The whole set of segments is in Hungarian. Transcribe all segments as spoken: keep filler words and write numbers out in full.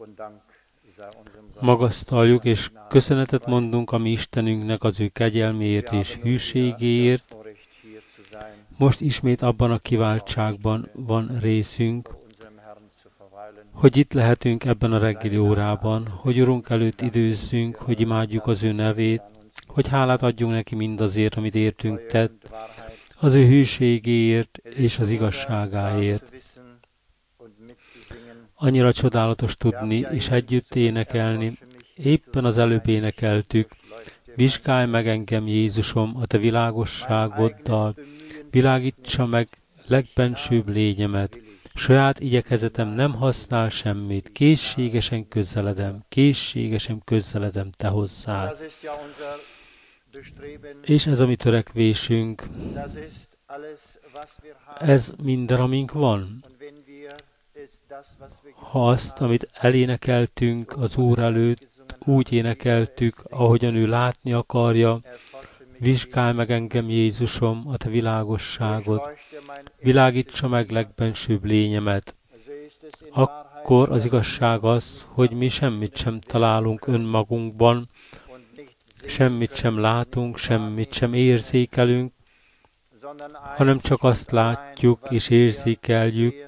Magasztaljuk és köszönetet mondunk a mi Istenünknek az ő kegyelméért és hűségéért. Most ismét abban a kiváltságban van részünk, hogy itt lehetünk ebben a reggeli órában, hogy Urunk előtt időzzünk, hogy imádjuk az ő nevét, hogy hálát adjunk neki mindazért, amit értünk tett, az ő hűségéért és az igazságáért. Annyira csodálatos tudni és együtt énekelni, éppen az előbb énekeltük. Vizsgálj meg engem, Jézusom, a te világosságoddal, világítsa meg legbensőbb lényemet. Saját igyekezetem nem használ semmit, készségesen közeledem, készségesen közeledem te hozzád. És ez a mi törekvésünk, ez minden, amink van. Ha azt, amit elénekeltünk az Úr előtt, úgy énekeltük, ahogyan ő látni akarja, vizsgálj meg engem, Jézusom, a te világosságod, világítsa meg legbensőbb lényemet. Akkor az igazság az, hogy mi semmit sem találunk önmagunkban, semmit sem látunk, semmit sem érzékelünk, hanem csak azt látjuk és érzékeljük,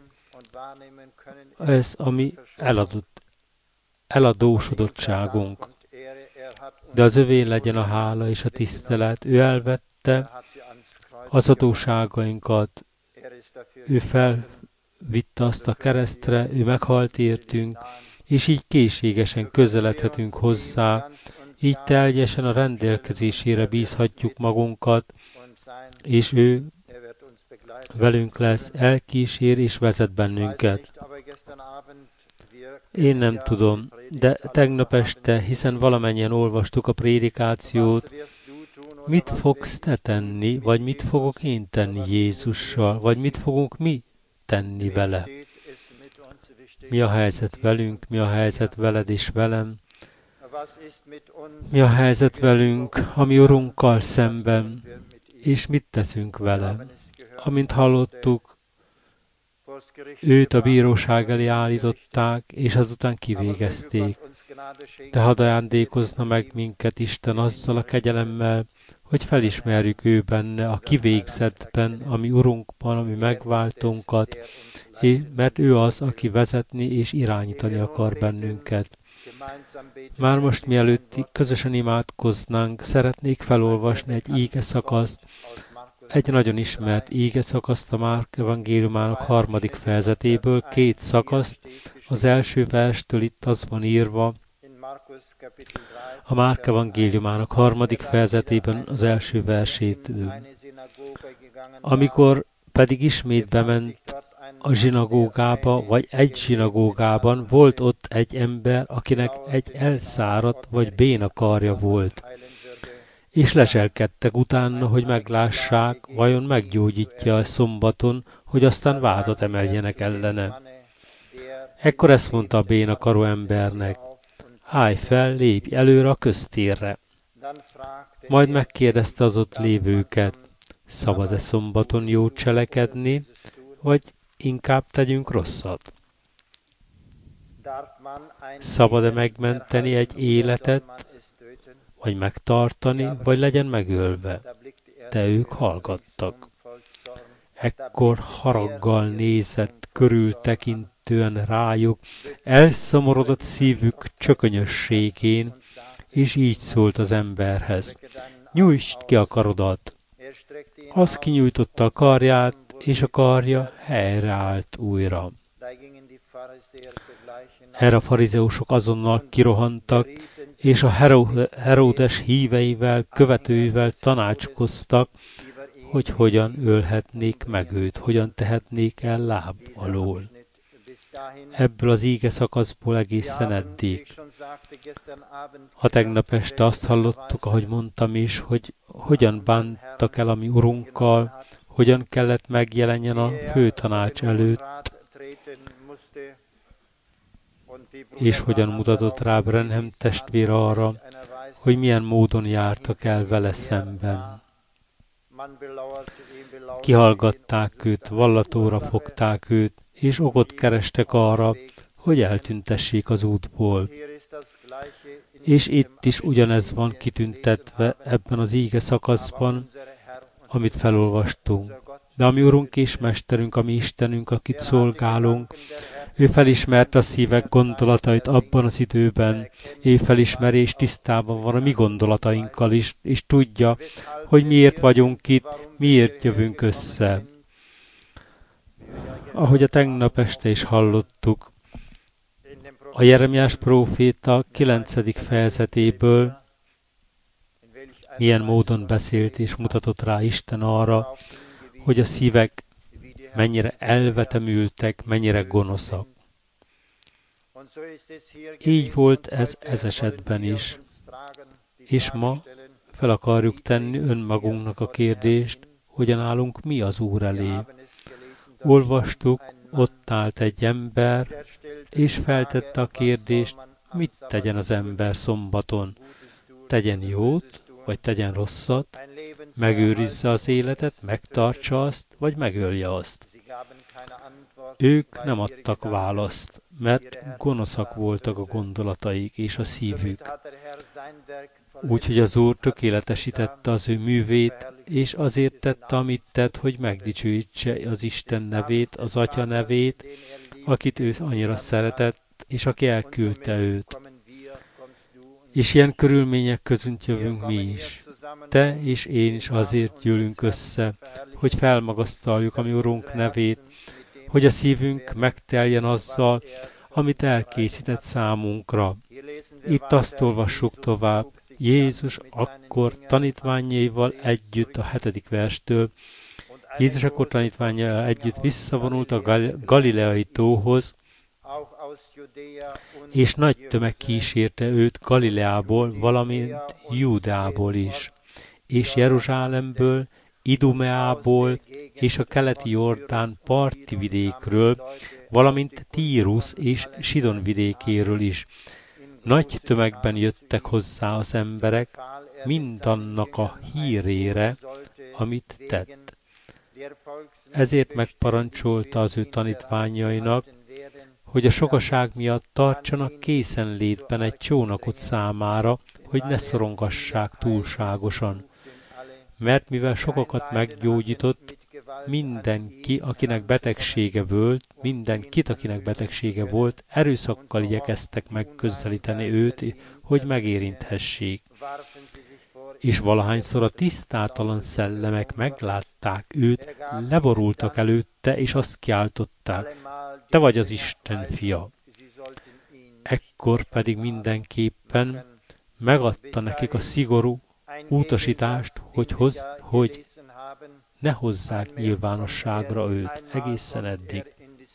ez a mi eladott, eladósodottságunk. De az övé legyen a hála és a tisztelet. Ő elvette az adóságainkat, ő felvitte azt a keresztre, ő meghalt értünk, és így készségesen közeledhetünk hozzá, így teljesen a rendelkezésére bízhatjuk magunkat, és ő velünk lesz, elkísér és vezet bennünket. Én nem tudom, de tegnap este, hiszen valamennyien olvastuk a prédikációt, mit fogsz te tenni, vagy mit fogok én tenni Jézussal, vagy mit fogunk mi tenni vele? Mi a helyzet velünk, mi a helyzet veled és velem? Mi a helyzet velünk, a mi Urunkkal szemben, és mit teszünk vele? Amint hallottuk, őt a bíróság elé állították, és azután kivégezték. De hadd ajándékozna meg minket Isten azzal a kegyelemmel, hogy felismerjük ő benne, a kivégzettben, ami Urunkban, ami megváltónkat, és mert ő az, aki vezetni és irányítani akar bennünket. Már most mielőtt közösen imádkoznánk, szeretnék felolvasni egy íge szakaszt, egy nagyon ismert íge szakaszt a Márk evangéliumának harmadik fejezetéből, két szakaszt, az első verstől itt az van írva, a Márk evangéliumának harmadik fejezetében az első versétől. Amikor pedig ismét bement a zsinagógába, vagy egy zsinagógában, volt ott egy ember, akinek egy elszáradt vagy béna karja volt. És leselkedtek utána, hogy meglássák, vajon meggyógyítja a szombaton, hogy aztán vádat emeljenek ellene. Ekkor ezt mondta a béna karú embernek, állj fel, lépj előre a köztérre. Majd megkérdezte az ott lévőket, szabad-e szombaton jót cselekedni, vagy inkább tegyünk rosszat? Szabad-e megmenteni egy életet, vagy megtartani, vagy legyen megölve? De ők hallgattak. Ekkor haraggal nézett körültekintően rájuk, elszomorodott szívük csökönyösségén, és így szólt az emberhez. Nyújtsd ki a karodat! Az kinyújtotta a karját, és a karja helyreállt újra. Erre a farizeusok azonnal kirohantak, és a Heródes híveivel, követőivel tanácskoztak, hogy hogyan ölhetnék meg őt, hogyan tehetnék el láb alól. Ebből az íge szakaszból egészen eddig. Ha tegnap este azt hallottuk, ahogy mondtam is, hogy hogyan bántak el a mi Urunkkal, hogyan kellett megjelenjen a főtanács előtt, és hogyan mutatott rá Branham testvér arra, hogy milyen módon jártak el vele szemben. Kihallgatták őt, vallatóra fogták őt, és okot kerestek arra, hogy eltüntessék az útból. És itt is ugyanez van kitüntetve ebben az íge szakaszban, amit felolvastunk. De ami Urunk és Mesterünk, ami Istenünk, akit szolgálunk, ő felismerte a szívek gondolatait abban az időben, ő felismeri és tisztában van a mi gondolatainkkal is, és tudja, hogy miért vagyunk itt, miért jövünk össze. Ahogy a tegnap este is hallottuk, a Jeremiás próféta kilencedik fejezetéből milyen módon beszélt és mutatott rá Isten arra, hogy a szívek mennyire elvetemültek, mennyire gonoszak. Így volt ez ez esetben is. És ma fel akarjuk tenni önmagunknak a kérdést, hogyan állunk mi az Úr elé. Olvastuk, ott állt egy ember, és feltette a kérdést, mit tegyen az ember szombaton. Tegyen jót, vagy tegyen rosszat, megőrizze az életet, megtartsa azt, vagy megölje azt. Ők nem adtak választ, mert gonoszak voltak a gondolataik és a szívük. Úgyhogy az Úr tökéletesítette az ő művét, és azért tette, amit tett, hogy megdicsőítse az Isten nevét, az Atya nevét, akit ő annyira szeretett, és aki elküldte őt. És ilyen körülmények között jövünk mi is. Te és én is azért gyűlünk össze, hogy felmagasztaljuk a mi Urunk nevét, hogy a szívünk megteljen azzal, amit elkészített számunkra. Itt azt olvassuk tovább, Jézus akkor tanítványaival együtt a hetedik verstől, Jézus akkor tanítványaival együtt visszavonult a Gal- Galileai tóhoz, és nagy tömeg kísérte őt Galileából, valamint Júdeából is, és Jeruzsálemből, Idumeából és a keleti Jordán parti vidékről, valamint Tírus és Sidon vidékéről is. Nagy tömegben jöttek hozzá az emberek, mindannak a hírére, amit tett. Ezért megparancsolta az ő tanítványainak, hogy a sokaság miatt tartsanak készenlétben egy csónakot számára, hogy ne szorongassák túlságosan. Mert mivel sokakat meggyógyított, mindenki, akinek betegsége volt, mindenkit, akinek betegsége volt, erőszakkal igyekeztek megközelíteni őt, hogy megérinthessék. És valahányszor a tisztátalan szellemek meglátták őt, leborultak előtte, és azt kiáltották, te vagy az Isten fia. Ekkor pedig mindenképpen megadta nekik a szigorú utasítást, hogy, hoz, hogy ne hozzák nyilvánosságra őt egészen eddig.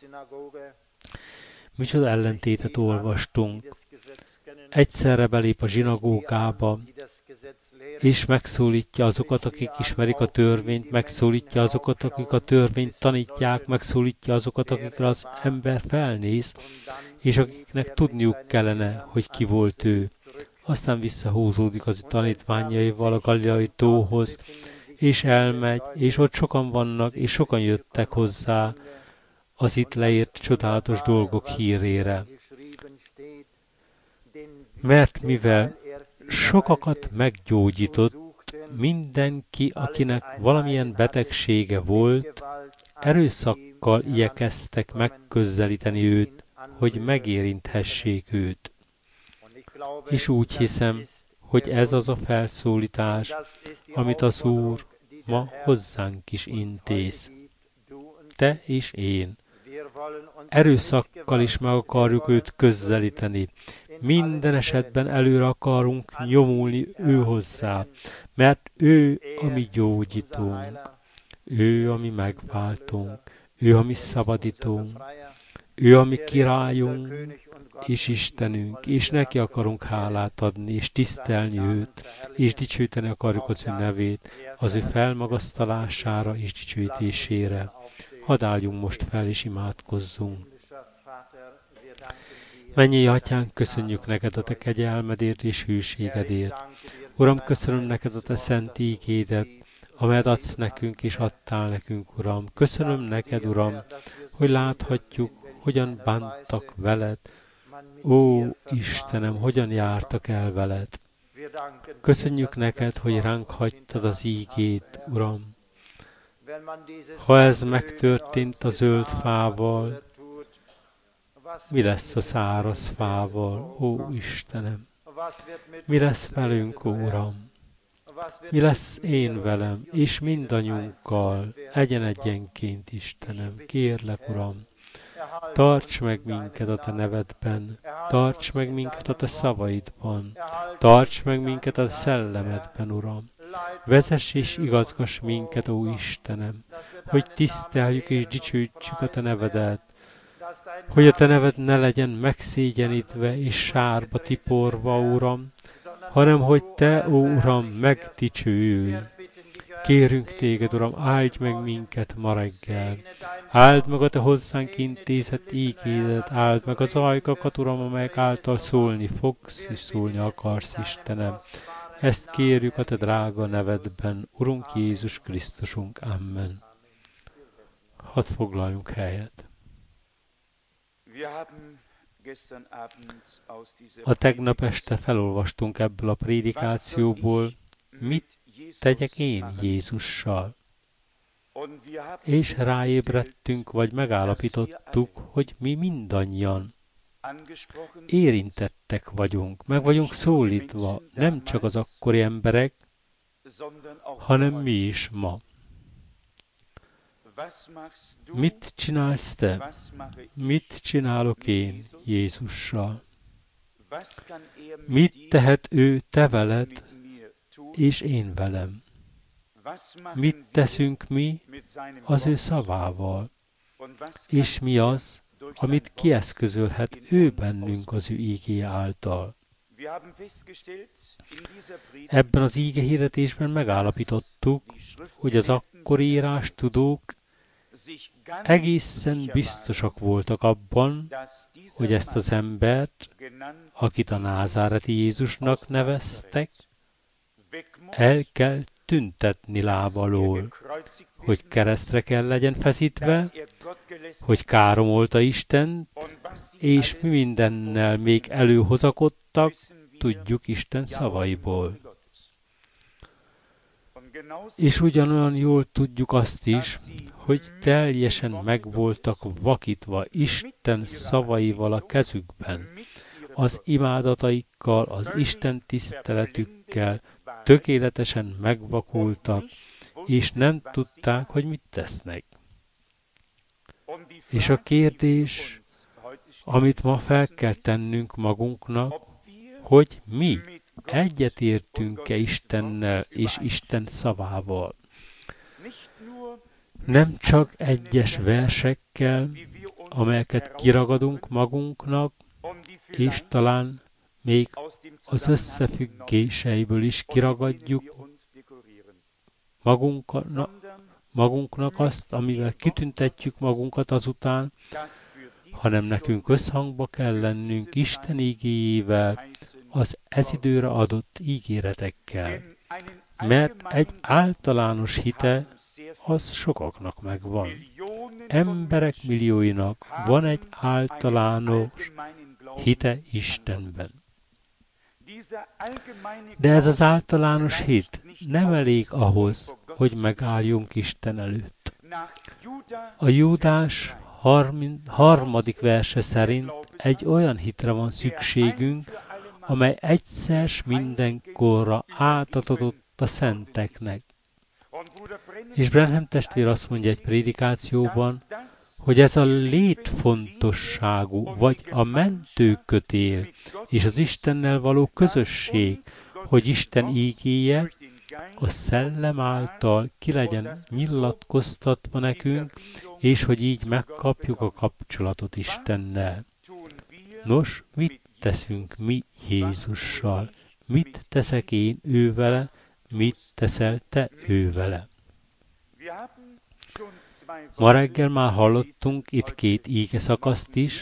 Micsoda ellentétet olvastunk. Egyszerre belép a zsinagógába, és megszólítja azokat, akik ismerik a törvényt, megszólítja azokat, akik a törvényt tanítják, megszólítja azokat, akikre az ember felnéz, és akiknek tudniuk kellene, hogy ki volt ő. Aztán visszahúzódik az tanítványaival a Galileai tóhoz, és elmegy, és ott sokan vannak, és sokan jöttek hozzá az itt leírt csodálatos dolgok hírére. Mert mivel sokakat meggyógyított, mindenki, akinek valamilyen betegsége volt, erőszakkal igyekeztek megközelíteni őt, hogy megérinthessék őt. És úgy hiszem, hogy ez az a felszólítás, amit az Úr ma hozzánk is intéz. Te és én. Erőszakkal is meg akarjuk őt közelíteni. Minden esetben előre akarunk nyomulni ő hozzá, mert ő a mi gyógyítónk, ő a mi megváltónk, ő a mi szabadítónk, ő a mi királyunk és Istenünk, és neki akarunk hálát adni, és tisztelni őt, és dicsőíteni akarjuk az ő nevét, az ő felmagasztalására és dicsőítésére. Hadd álljunk most fel, és imádkozzunk. Mennyei Atyánk, köszönjük neked a te kegyelmedért és hűségedért. Uram, köszönöm neked a te szent ígédet, amelyet adsz nekünk és adtál nekünk, Uram. Köszönöm neked, Uram, hogy láthatjuk, hogyan bántak veled. Ó, Istenem, hogyan jártak el veled. Köszönjük neked, hogy ránk hagytad az ígét, Uram. Ha ez megtörtént a zöld fával, mi lesz a száraz fával, ó Istenem? Mi lesz velünk, ó Uram? Mi lesz én velem, és mindannyiunkkal, egyen-egyenként, Istenem? Kérlek, Uram, tarts meg minket a Te nevedben, tarts meg minket a Te szavaidban, tarts meg minket a szellemedben, Uram. Vezess és igazgass minket, ó Istenem, hogy tiszteljük és dicsőítsük a Te nevedet, hogy a Te neved ne legyen megszégyenítve és sárba tiporva, Uram, hanem hogy Te, ó Uram, megdicsőülj. Kérünk Téged, Uram, áldj meg minket ma reggel. Áld meg a Te hozzánk intézett ígédet, áld meg az ajkakat, Uram, amelyek által szólni fogsz és szólni akarsz, Istenem. Ezt kérjük a Te drága nevedben, Urunk Jézus Krisztusunk. Amen. Hadd foglaljunk helyet. A tegnap este felolvastunk ebből a prédikációból, mit tegyek én Jézussal. És ráébredtünk, vagy megállapítottuk, hogy mi mindannyian érintettek vagyunk, meg vagyunk szólítva, nem csak az akkori emberek, hanem mi is ma. Mit csinálsz te? Mit csinálok én Jézussal? Mit tehet ő te veled, és én velem? Mit teszünk mi az ő szavával? És mi az, amit kieszközölhet ő bennünk az ő ígéje által? Ebben az íge hirdetésben megállapítottuk, hogy az akkori írástudók egészen biztosak voltak abban, hogy ezt az embert, akit a názáreti Jézusnak neveztek, el kell tüntetni lábalól, hogy keresztre kell legyen feszítve, hogy káromolta Istent, és mi mindennel még előhozakodtak, tudjuk Isten szavaiból. És ugyanolyan jól tudjuk azt is, hogy teljesen megvoltak vakítva Isten szavaival a kezükben, az imádataikkal, az Isten tiszteletükkel, tökéletesen megvakultak, és nem tudták, hogy mit tesznek. És a kérdés, amit ma fel kell tennünk magunknak, hogy mi egyetértünk-e Istennel és Isten szavával. Nem csak egyes versekkel, amelyeket kiragadunk magunknak, és talán még az összefüggéseiből is kiragadjuk magunknak, magunknak azt, amivel kitüntetjük magunkat azután, hanem nekünk összhangba kell lennünk Isten ígéjével, az ez időre adott ígéretekkel. Mert egy általános hite, az sokaknak megvan. Emberek millióinak van egy általános hite Istenben. De ez az általános hit nem elég ahhoz, hogy megálljunk Isten előtt. A Júdás harmadik verse szerint egy olyan hitre van szükségünk, amely egyszer mindenkorra átadott a szenteknek. És Branham testvér azt mondja egy prédikációban, hogy ez a létfontosságú, vagy a mentőkötél, és az Istennel való közösség, hogy Isten ígéje a szellem által ki legyen nyilatkoztatva nekünk, és hogy így megkapjuk a kapcsolatot Istennel. Nos, mit teszünk mi Jézussal? Mit teszek én ő vele? Mit teszel te ő vele? Ma reggel már hallottunk itt két íge szakaszt is,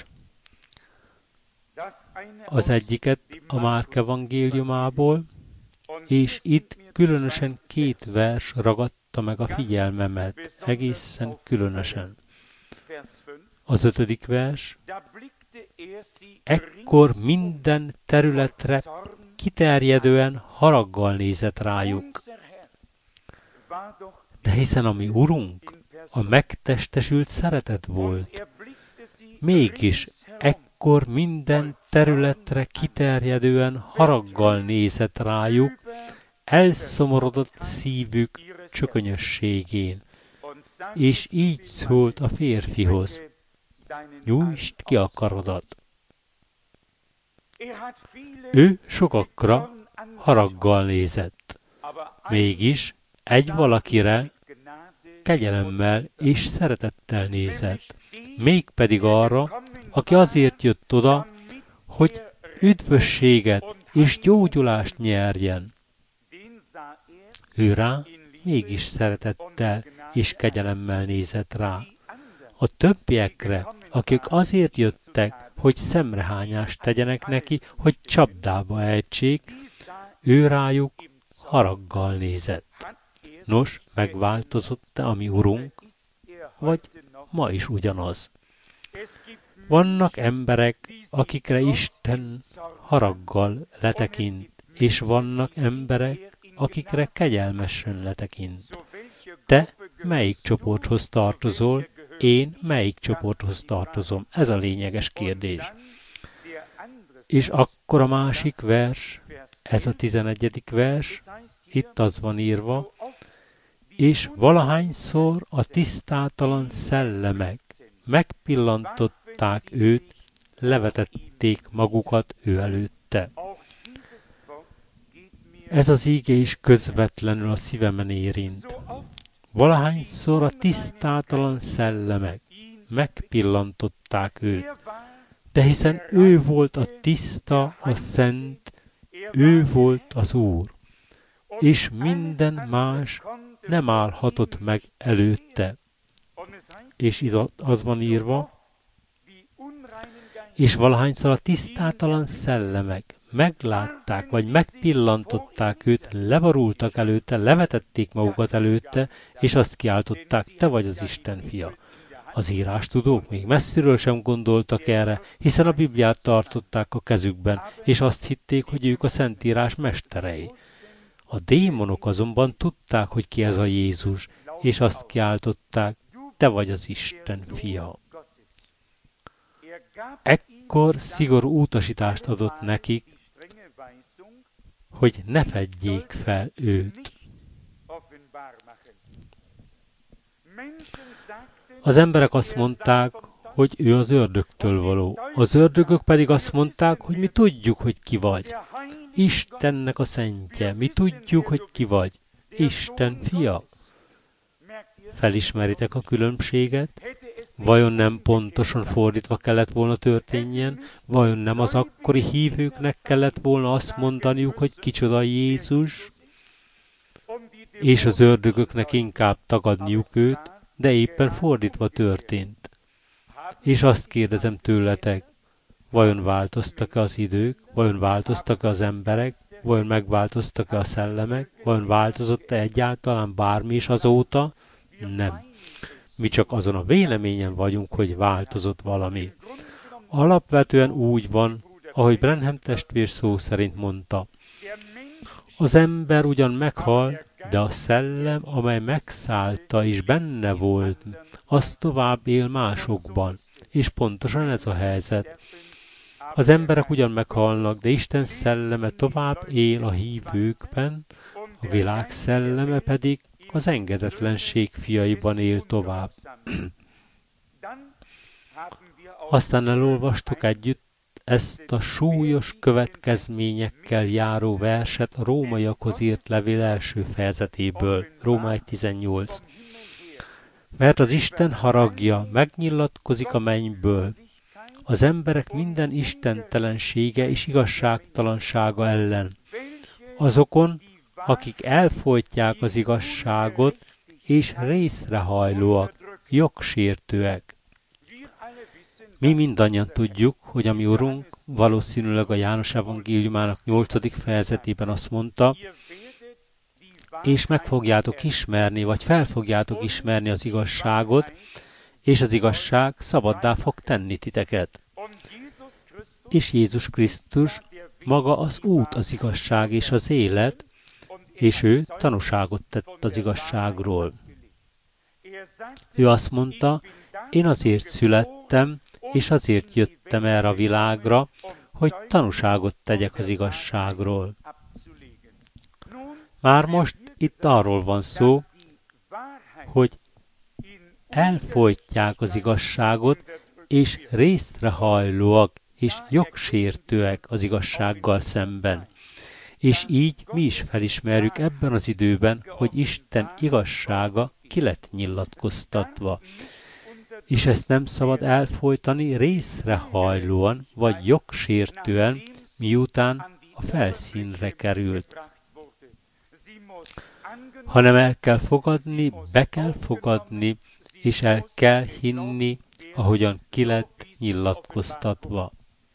az egyiket a Márk evangéliumából, és itt különösen két vers ragadta meg a figyelmemet, egészen különösen. Az ötödik vers. Ekkor minden területre kiterjedően haraggal nézett rájuk. De hiszen a mi Urunk a megtestesült szeretet volt, mégis ekkor minden területre kiterjedően haraggal nézett rájuk, elszomorodott szívük csökönyösségén, és így szólt a férfihoz: nyújtsd ki a karodat. Ő sokakra haraggal nézett, mégis egy valakire kegyelemmel és szeretettel nézett, mégpedig arra, aki azért jött oda, hogy üdvösséget és gyógyulást nyerjen. Ő rá mégis szeretettel és kegyelemmel nézett rá. A többiekre, akik azért jöttek, hogy szemrehányást tegyenek neki, hogy csapdába ejtsék, ő rájuk haraggal nézett. Nos, megváltozott-e a mi Urunk, vagy ma is ugyanaz? Vannak emberek, akikre Isten haraggal letekint, és vannak emberek, akikre kegyelmesen letekint. Te melyik csoporthoz tartozol, én melyik csoporthoz tartozom? Ez a lényeges kérdés. És akkor a másik vers, ez a tizenegyedik vers, itt az van írva, és valahányszor a tisztátalan szellemek megpillantották őt, levetették magukat ő előtte. Ez az íge is közvetlenül a szívemen érint. Valahányszor a tisztátalan szellemek megpillantották őt, de hiszen ő volt a tiszta, a szent, ő volt az Úr, és minden más nem állhatott meg előtte. És az van írva, és valahányszor a tisztátalan szellemek meglátták, vagy megpillantották őt, leborultak előtte, levetették magukat előtte, és azt kiáltották: te vagy az Isten fia. Az írástudók még messziről sem gondoltak erre, hiszen a Bibliát tartották a kezükben, és azt hitték, hogy ők a Szentírás mesterei. A démonok azonban tudták, hogy ki ez a Jézus, és azt kiáltották: te vagy az Isten fia. Ekkor szigorú utasítást adott nekik, hogy ne fedjék fel őt. Az emberek azt mondták, hogy ő az ördögtől való. Az ördögök pedig azt mondták, hogy mi tudjuk, hogy ki vagy. Istennek a szentje, mi tudjuk, hogy ki vagy. Isten fia. Felismeritek a különbséget? Vajon nem pontosan fordítva kellett volna történjen? Vajon nem az akkori hívőknek kellett volna azt mondaniuk, hogy kicsoda Jézus? És az ördögöknek inkább tagadniuk őt, de éppen fordítva történt. És azt kérdezem tőletek, vajon változtak-e az idők? Vajon változtak-e az emberek? Vajon megváltoztak-e a szellemek? Vajon változott-e egyáltalán bármi is azóta? Nem. Mi csak azon a véleményen vagyunk, hogy változott valami. Alapvetően úgy van, ahogy Branham testvér szó szerint mondta. Az ember ugyan meghal, de a szellem, amely megszállta és benne volt, az tovább él másokban. És pontosan ez a helyzet. Az emberek ugyan meghalnak, de Isten szelleme tovább él a hívőkben, a világ szelleme pedig az engedetlenség fiaiban él tovább. Aztán elolvastuk együtt ezt a súlyos következményekkel járó verset a rómaiakhoz írt levél első fejezetéből, Róma egy tizennyolc. Mert az Isten haragja megnyilatkozik a mennyből, az emberek minden istentelensége és igazságtalansága ellen, azokon, akik elfojtják az igazságot, és részrehajlóak, jogsértőek. Mi mindannyian tudjuk, hogy a mi Urunk valószínűleg a János evangéliumának nyolcadik fejezetében azt mondta, és meg fogjátok ismerni, vagy fel fogjátok ismerni az igazságot, és az igazság szabaddá fog tenni titeket. És Jézus Krisztus maga az út, az igazság és az élet, és ő tanúságot tett az igazságról. Ő azt mondta, én azért születtem, és azért jöttem erre a világra, hogy tanúságot tegyek az igazságról. Már most itt arról van szó, hogy elfojtják az igazságot, és részrehajlóak és jogsértőek az igazsággal szemben. És így mi is felismerjük ebben az időben, hogy Isten igazsága ki lett nyilatkoztatva. És ezt nem szabad elfojtani részrehajlóan vagy jogsértően, miután a felszínre került. Hanem el kell fogadni, be kell fogadni, és el kell hinni, ahogyan ki lett nyilatkoztatva.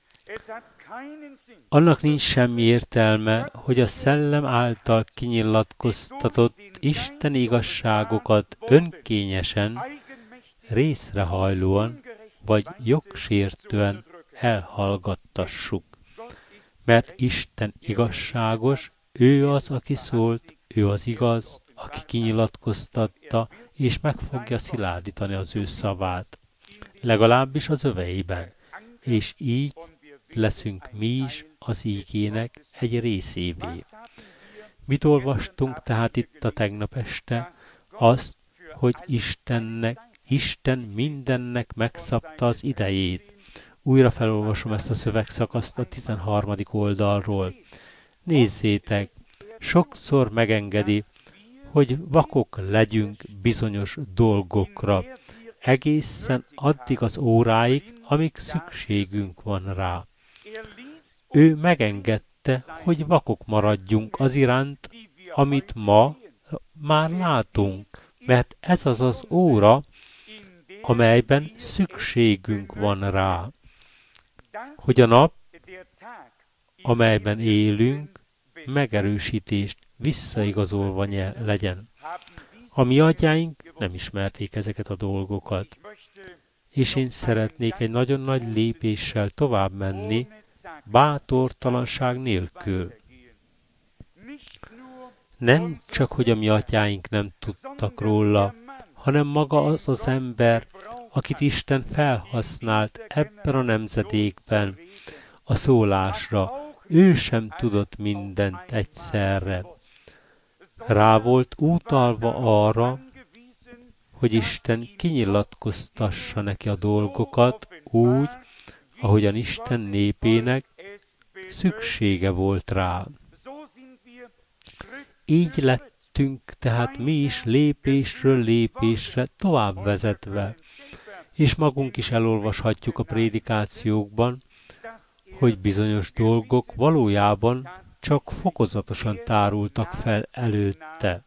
Annak nincs semmi értelme, hogy a szellem által kinyilatkoztatott Isten igazságokat önkényesen, részrehajlóan vagy jogsértően elhallgattassuk. Mert Isten igazságos, ő az, aki szólt, ő az igaz, aki kinyilatkoztatta, és meg fogja szilárdítani az ő szavát. Legalábbis az öveiben. És így leszünk mi is az ígének egy részévé. Mit olvastunk tehát itt a tegnap este? Azt, hogy Istennek, Isten mindennek megszabta az idejét. Újra felolvasom ezt a szövegszakaszt a tizenharmadik oldalról. Nézzétek, sokszor megengedi, hogy vakok legyünk bizonyos dolgokra, egészen addig az óráig, amíg szükségünk van rá. Ő megengedte, hogy vakok maradjunk az iránt, amit ma már látunk, mert ez az az óra, amelyben szükségünk van rá, hogy a nap, amelyben élünk, megerősítést visszaigazolva legyen. A mi atyáink nem ismerték ezeket a dolgokat, és én szeretnék egy nagyon nagy lépéssel tovább menni, bátortalanság nélkül. Nem csak, hogy a mi atyáink nem tudtak róla, hanem maga az az ember, akit Isten felhasznált ebben a nemzedékben a szólásra, ő sem tudott mindent egyszerre. Rá volt utalva arra, hogy Isten kinyilatkoztassa neki a dolgokat úgy, ahogyan Isten népének szüksége volt rá. Így lettünk tehát mi is lépésről lépésre tovább vezetve, és magunk is elolvashatjuk a prédikációkban, hogy bizonyos dolgok valójában csak fokozatosan tárultak fel előtte.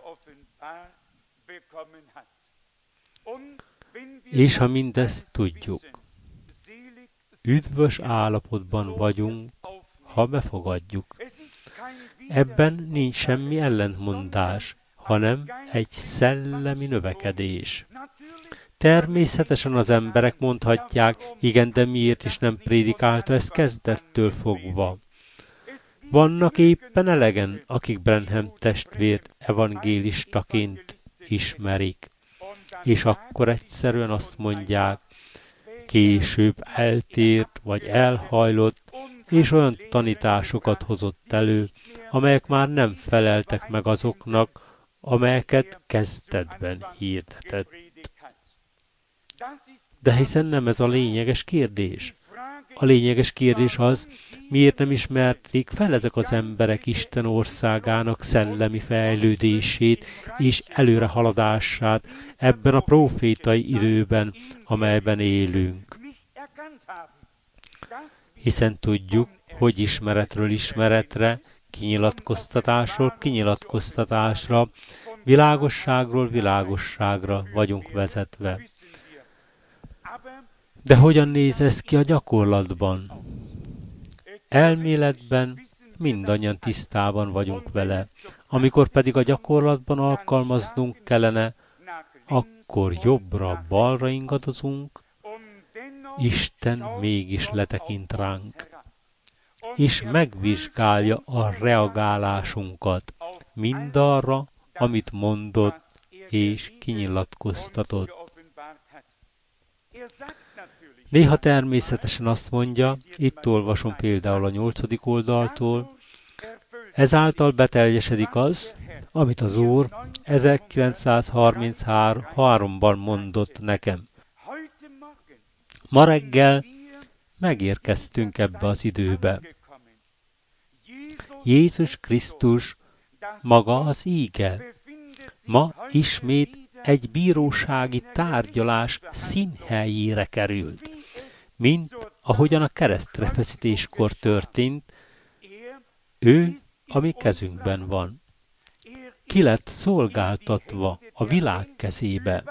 És ha mindezt tudjuk, üdvös állapotban vagyunk, ha befogadjuk. Ebben nincs semmi ellentmondás, hanem egy szellemi növekedés. Természetesen az emberek mondhatják, igen, de miért is nem prédikálta ezt kezdettől fogva. Vannak éppen elegen, akik Branham testvért evangélistaként ismerik, és akkor egyszerűen azt mondják, később eltért vagy elhajlott, és olyan tanításokat hozott elő, amelyek már nem feleltek meg azoknak, amelyeket kezdetben hirdetett. De hiszen nem ez a lényeges kérdés. A lényeges kérdés az, miért nem ismerték fel ezek az emberek Isten országának szellemi fejlődését és előrehaladását ebben a profétai időben, amelyben élünk. Hiszen tudjuk, hogy ismeretről ismeretre, kinyilatkoztatásról kinyilatkoztatásra, világosságról világosságra vagyunk vezetve. De hogyan néz ez ki a gyakorlatban? Elméletben mindannyian tisztában vagyunk vele. Amikor pedig a gyakorlatban alkalmaznunk kellene, akkor jobbra-balra ingadozunk, Isten mégis letekint ránk, és megvizsgálja a reagálásunkat mindarra, amit mondott és kinyilatkoztatott. Néha természetesen azt mondja, itt olvasom például a nyolcadik oldaltól, ezáltal beteljesedik az, amit az Úr ezerkilencszázharmincháromban mondott nekem. Ma reggel megérkeztünk ebbe az időbe. Jézus Krisztus maga az íge. Ma ismét egy bírósági tárgyalás színhelyére került, mint ahogyan a keresztre feszítéskor történt, ő a mi kezünkben van. Ki lett szolgáltatva a világ kezébe.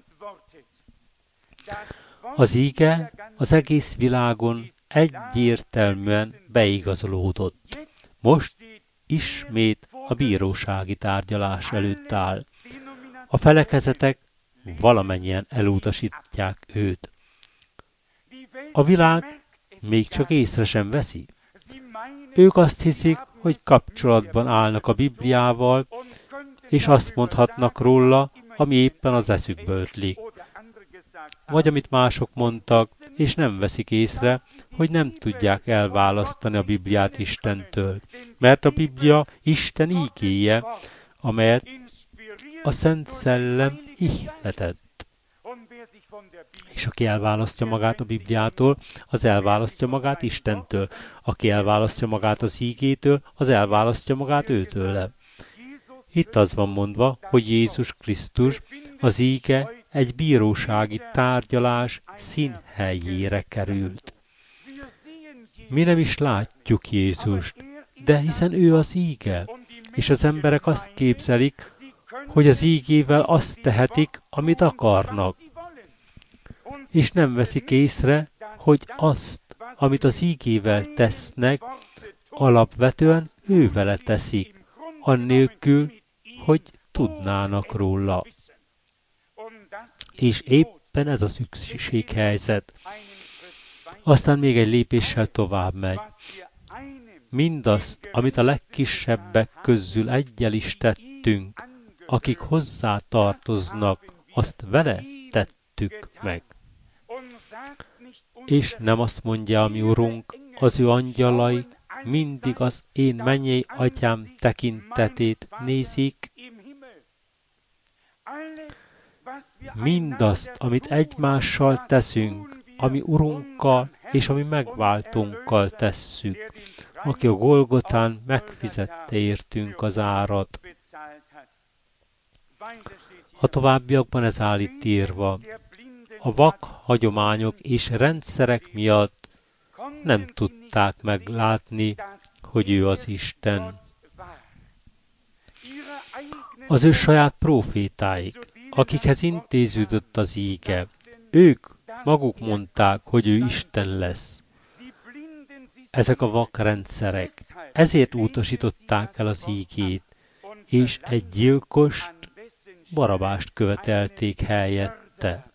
Az íge az egész világon egyértelműen beigazolódott. Most ismét a bírósági tárgyalás előtt áll. A felekezetek valamennyien elutasítják őt. A világ még csak észre sem veszi. Ők azt hiszik, hogy kapcsolatban állnak a Bibliával, és azt mondhatnak róla, ami éppen az eszükbe ötlik. Vagy amit mások mondtak, és nem veszik észre, hogy nem tudják elválasztani a Bibliát Istentől. Mert a Biblia Isten ígéje, amelyet a Szent Szellem ihletett. És aki elválasztja magát a Bibliától, az elválasztja magát Istentől. Aki elválasztja magát az ígétől, az elválasztja magát őtőle. Itt az van mondva, hogy Jézus Krisztus, az íge egy bírósági tárgyalás színhelyére került. Mi nem is látjuk Jézust, de hiszen ő az íge, és az emberek azt képzelik, hogy az ígével azt tehetik, amit akarnak. És nem veszik észre, hogy azt, amit az ígével tesznek, alapvetően ő vele teszik, annélkül, hogy tudnának róla. És éppen ez a szükséghelyzet. Aztán még egy lépéssel tovább megy. Mindazt, amit a legkisebbek közül eggyel is tettünk, akik hozzá tartoznak, azt vele tettük meg. És nem azt mondja a mi Urunk, az ő angyalai mindig az én mennyei atyám tekintetét nézik. Mindazt, amit egymással teszünk, ami Urunkkal és ami megváltónkkal tesszük, aki a Golgotán megfizette értünk az árat. A továbbiakban ez áll itt írva. A vak hagyományok és rendszerek miatt nem tudták meglátni, hogy ő az Isten. Az ő saját prófétáik, akikhez intéződött az íge, ők maguk mondták, hogy ő Isten lesz. Ezek a vak rendszerek, ezért utasították el az ígét, és egy gyilkost, Barabást követelték helyette.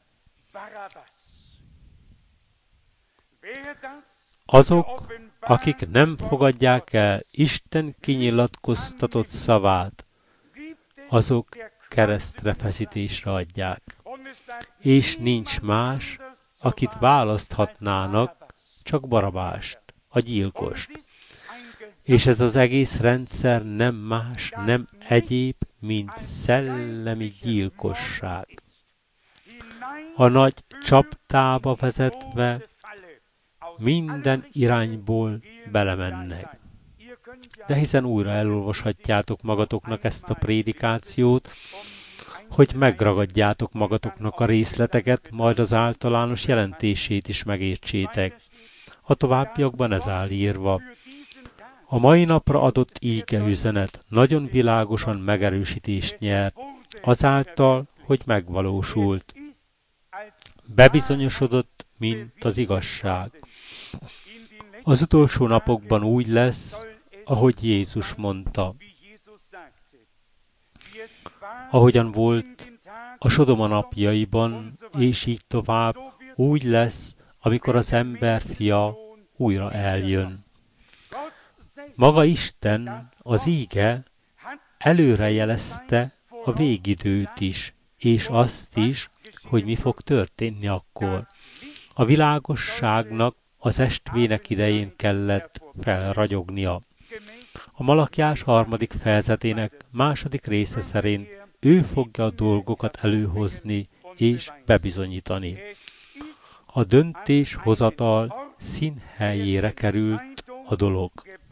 Azok, akik nem fogadják el Isten kinyilatkoztatott szavát, azok keresztre feszítésre adják. És nincs más, akit választhatnának, csak Barabást, a gyilkost. És ez az egész rendszer nem más, nem egyéb, mint szellemi gyilkosság. A nagy csapdába vezetve minden irányból belemennek. De hiszen újra elolvashatjátok magatoknak ezt a prédikációt, hogy megragadjátok magatoknak a részleteket, majd az általános jelentését is megértsétek. A továbbiakban ez áll írva. A mai napra adott íge üzenet nagyon világosan megerősítést nyert, azáltal, hogy megvalósult. Bebizonyosodott, mint az igazság. Az utolsó napokban úgy lesz, ahogy Jézus mondta. Ahogyan volt a Sodoma napjaiban, és így tovább úgy lesz, amikor az emberfia újra eljön. Maga Isten, az íge előrejelezte a végidőt is, és azt is, hogy mi fog történni akkor. A világosságnak az estvének idején kellett felragyognia. A Malakiás harmadik fejezetének második része szerint ő fogja a dolgokat előhozni és bebizonyítani. A döntéshozatal színhelyére került a dolog.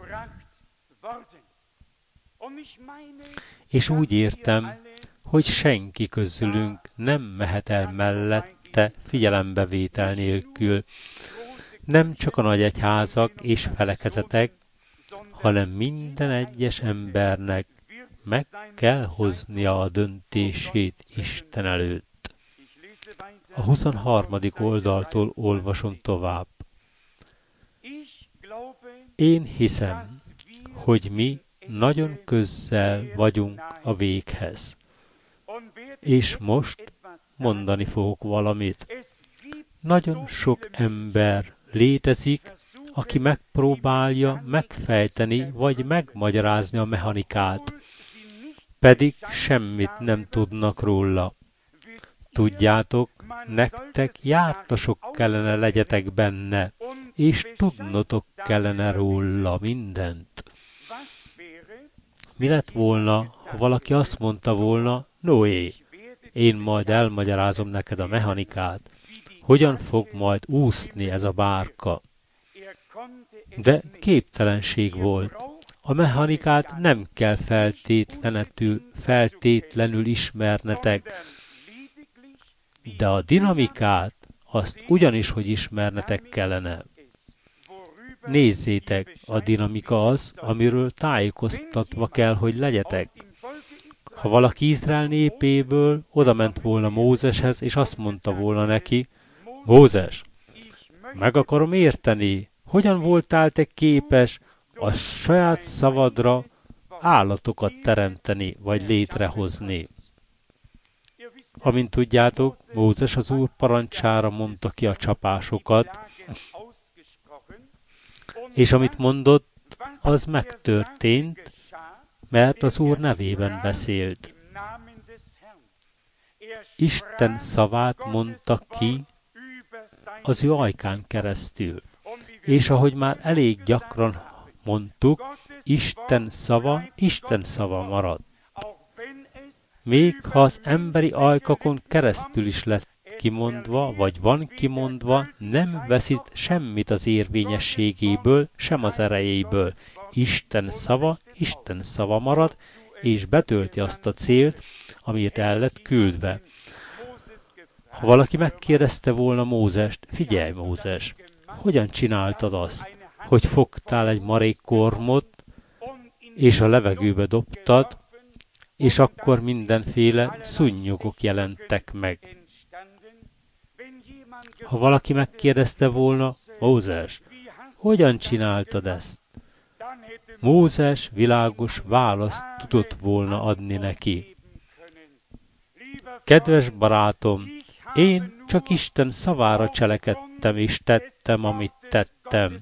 És úgy értem, hogy senki közülünk nem mehet el mellette figyelembevétel nélkül. Nem csak a nagy egyházak és felekezetek, hanem minden egyes embernek meg kell hoznia a döntését Isten előtt. A huszonharmadik oldaltól olvasom tovább. Én hiszem, hogy mi nagyon közel vagyunk a véghez. És most mondani fogok valamit. Nagyon sok ember létezik, aki megpróbálja megfejteni vagy megmagyarázni a mechanikát, pedig semmit nem tudnak róla. Tudjátok, nektek jártasok kellene legyetek benne, és tudnotok kellene róla mindent. Mi lett volna, ha valaki azt mondta volna, Noé, én majd elmagyarázom neked a mechanikát, hogyan fog majd úszni ez a bárka. De képtelenség volt. A mechanikát nem kell feltétlenül, feltétlenül ismernetek, de a dinamikát azt ugyanis, hogy ismernetek kellene. Nézzétek, a dinamika az, amiről tájékoztatva kell, hogy legyetek. Ha valaki Izrael népéből odament volna Mózeshez, és azt mondta volna neki, Mózes, meg akarom érteni, hogyan voltál te képes a saját szavadra állatokat teremteni, vagy létrehozni. Amint tudjátok, Mózes az Úr parancsára mondta ki a csapásokat, és amit mondott, az megtörtént, mert az Úr nevében beszélt. Isten szavát mondta ki az ő ajkán keresztül. És ahogy már elég gyakran mondtuk, Isten szava, Isten szava marad. Még ha az emberi ajkakon keresztül is lett kimondva, vagy van kimondva, nem veszít semmit az érvényességéből, sem az erejéből. Isten szava, Isten szava marad, és betölti azt a célt, amiért el lett küldve. Ha valaki megkérdezte volna Mózest, figyelj Mózes, hogyan csináltad azt, hogy fogtál egy marékkormot, és a levegőbe dobtad, és akkor mindenféle szunnyogok jelentek meg. Ha valaki megkérdezte volna, Mózes, hogyan csináltad ezt? Mózes világos választ tudott volna adni neki. Kedves barátom, én csak Isten szavára cselekedtem, és tettem, amit tettem.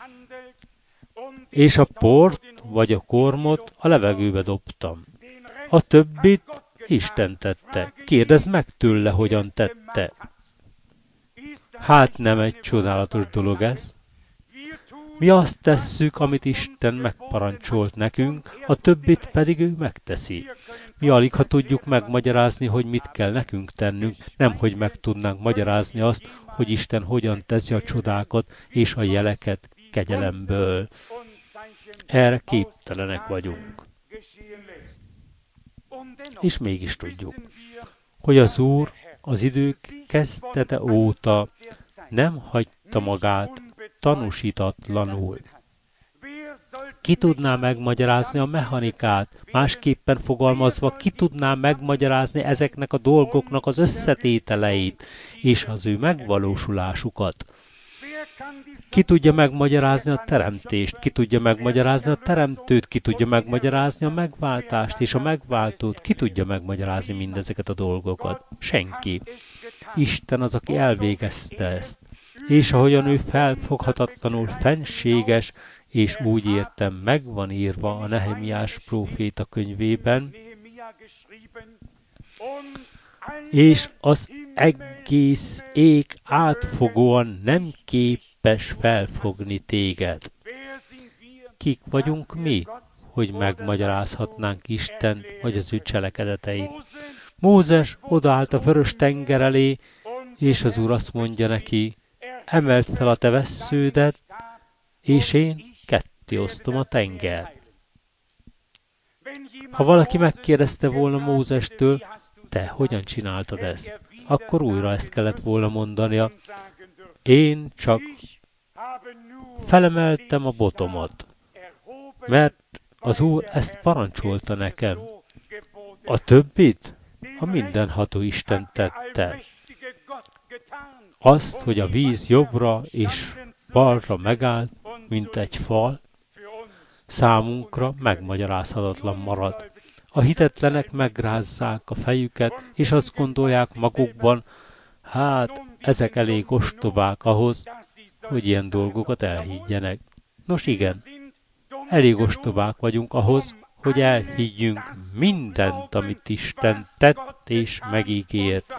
És a port, vagy a kormot a levegőbe dobtam. A többit Isten tette. Kérdezd meg tőle, hogyan tette. Hát nem egy csodálatos dolog ez? Mi azt tesszük, amit Isten megparancsolt nekünk, a többit pedig ő megteszi. Mi alig, ha tudjuk megmagyarázni, hogy mit kell nekünk tennünk, nem hogy meg tudnánk magyarázni azt, hogy Isten hogyan teszi a csodákat és a jeleket kegyelemből. Erre képtelenek vagyunk. És mégis tudjuk, hogy az Úr az idők kezdete óta nem hagyta magát tanúsítatlanul. Ki tudná megmagyarázni a mechanikát? Másképpen fogalmazva, ki tudná megmagyarázni ezeknek a dolgoknak az összetételeit és az ő megvalósulásukat? Ki tudja megmagyarázni a teremtést, ki tudja megmagyarázni a teremtőt, ki tudja megmagyarázni a megváltást és a megváltót, ki tudja megmagyarázni mindezeket a dolgokat? Senki. Isten az, aki elvégezte ezt. És ahogyan ő felfoghatatlanul fennséges, és úgy értem, meg van írva a Nehemiás próféta könyvében, és az egész ég átfogóan nem képes felfogni téged. Kik vagyunk mi, hogy megmagyarázhatnánk Isten vagy az ő cselekedeteit? Mózes odaállt a vörös tenger elé, és az Úr azt mondja neki, emeld fel a te vessződet, és én ketté osztom a tenger. Ha valaki megkérdezte volna Mózestől, te hogyan csináltad ezt? Akkor újra ezt kellett volna mondania. Én csak felemeltem a botomat, mert az Úr ezt parancsolta nekem. A többit a mindenható Isten tette. Azt, hogy a víz jobbra és balra megállt, mint egy fal, számunkra megmagyarázhatatlan marad. A hitetlenek megrázzák a fejüket, és azt gondolják magukban, hát ezek elég ostobák ahhoz, hogy ilyen dolgokat elhiggyenek. Nos igen, elég ostobák vagyunk ahhoz, hogy elhiggyünk mindent, amit Isten tett és megígért.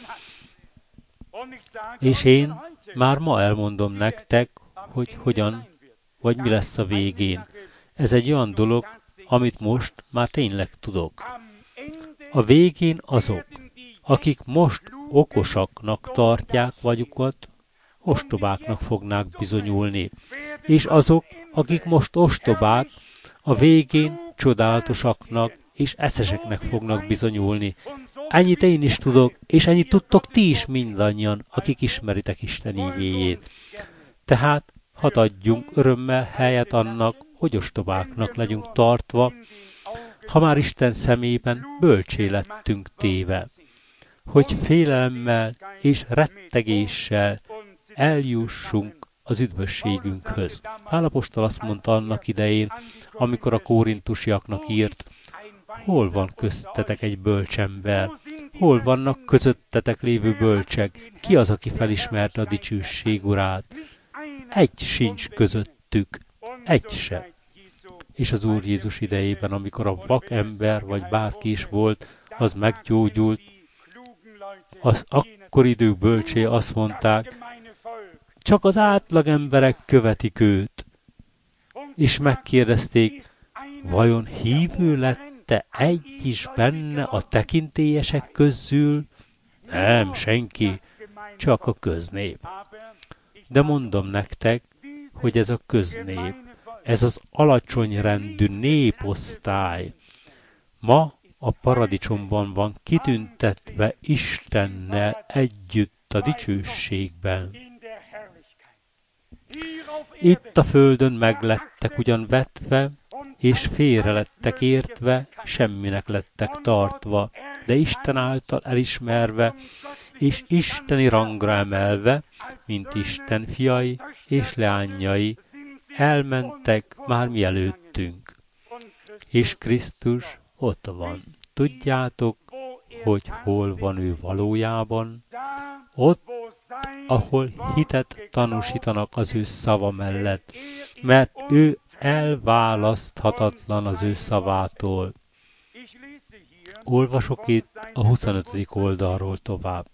És én már ma elmondom nektek, hogy hogyan, vagy mi lesz a végén. Ez egy olyan dolog, amit most már tényleg tudok. A végén azok, akik most okosaknak tartják vagyukat, ostobáknak fognak bizonyulni. És azok, akik most ostobák, a végén csodálatosaknak és eszeseknek fognak bizonyulni. Ennyit én is tudok, és ennyit tudtok ti is mindannyian, akik ismeritek Isten igéjét. Tehát hadd adjunk örömmel helyet annak, hogy ostobáknak legyünk tartva, ha már Isten szemében bölcsé lettünk téve, hogy félelemmel és rettegéssel eljussunk az üdvösségünkhöz. Pál apostol azt mondta annak idején, amikor a kórintusiaknak írt, hol van köztetek egy bölcsember? Hol vannak közöttetek lévő bölcsek? Ki az, aki felismerte a dicsőség urát? Egy sincs közöttük, egy se. És az Úr Jézus idejében, amikor a vak ember, vagy bárki is volt, az meggyógyult, az akkori idők bölcsé azt mondták, csak az átlag emberek követik őt. És megkérdezték, vajon hívő lett-e egy is benne a tekintélyesek közül? Nem, senki, csak a köznép. De mondom nektek, hogy ez a köznép, ez az alacsony rendű néposztály ma a paradicsomban van kitüntetve Istennel együtt a dicsőségben. Itt a földön meglettek ugyan vetve, és félre lettek értve, semminek lettek tartva, de Isten által elismerve, és isteni rangra emelve, mint Isten fiai és leányai, elmentek már mielőttünk. És Krisztus ott van. Tudjátok, hogy hol van ő valójában? Ott, ahol hitet tanúsítanak az ő szava mellett, mert ő elválaszthatatlan az ő szavától. Olvasok itt a huszonötödik oldalról tovább.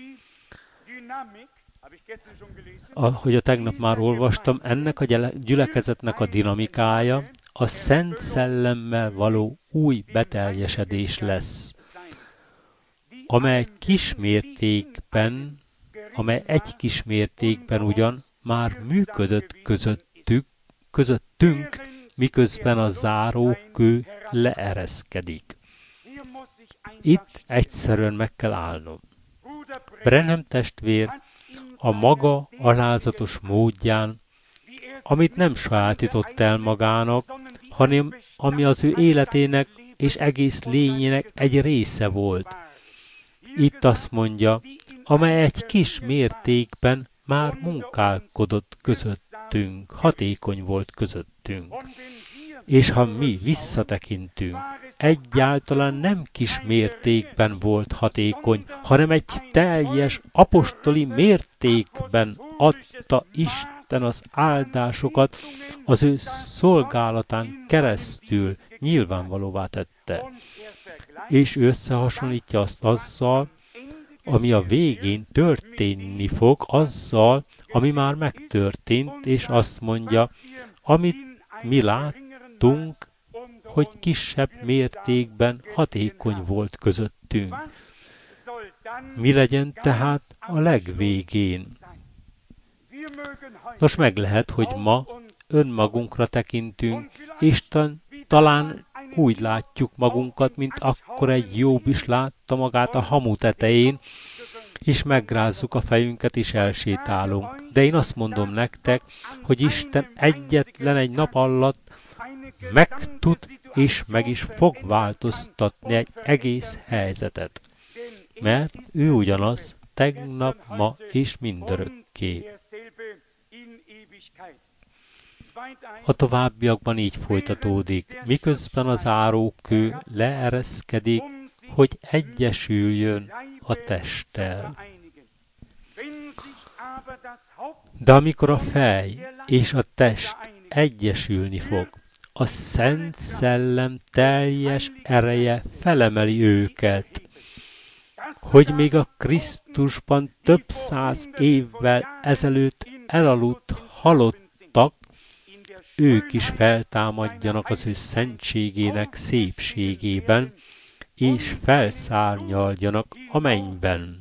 Ahogy a tegnap már olvastam, ennek a gyülekezetnek a dinamikája a Szent Szellemmel való új beteljesedés lesz, amely kismértékben, amely egy kismértékben ugyan már működött közöttük, közöttünk, miközben a zárókő leereszkedik. Itt egyszerűen meg kell állnom. Branham testvér a maga alázatos módján, amit nem sajátított el magának, hanem ami az ő életének és egész lényének egy része volt. Itt azt mondja, amely egy kis mértékben már munkálkodott közöttünk. közöttünk, hatékony volt közöttünk. És ha mi visszatekintünk, egyáltalán nem kis mértékben volt hatékony, hanem egy teljes apostoli mértékben adta Isten az áldásokat, az ő szolgálatán keresztül nyilvánvalóvá tette. És ő összehasonlítja azt azzal, ami a végén történni fog, azzal, ami már megtörtént, és azt mondja, amit mi láttunk, hogy kisebb mértékben hatékony volt közöttünk. Mi legyen tehát a legvégén? Nos, meg lehet, hogy ma önmagunkra tekintünk, és talán úgy látjuk magunkat, mint akkor egy Jobb is látta magát a hamu tetején, és megrázzuk a fejünket, és elsétálunk. De én azt mondom nektek, hogy Isten egyetlen egy nap alatt meg tud, és meg is fog változtatni egy egész helyzetet. Mert ő ugyanaz, tegnap, ma és mindörökké. A továbbiakban így folytatódik, miközben az zárókő leereszkedik, hogy egyesüljön a testtel. De amikor a fej és a test egyesülni fog, a Szent Szellem teljes ereje felemeli őket, hogy még a Krisztusban több száz évvel ezelőtt elaludt halottak, ők is feltámadjanak az ő szentségének szépségében, és felszárnyaljanak a mennyben.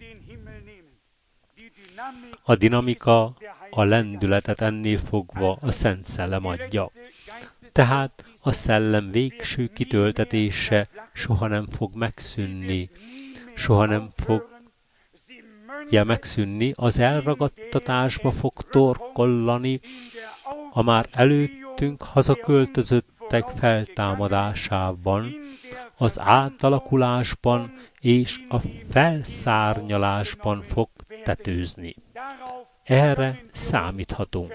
A dinamika, a lendületet ennél fogva a Szent Szellem adja. Tehát a szellem végső kitöltetése soha nem fog megszűnni, soha nem fog ja, megszűnni, az elragadtatásba fog torkollani, a már előttünk hazaköltözöttek feltámadásában, az átalakulásban és a felszárnyalásban fog tetőzni. Erre számíthatunk.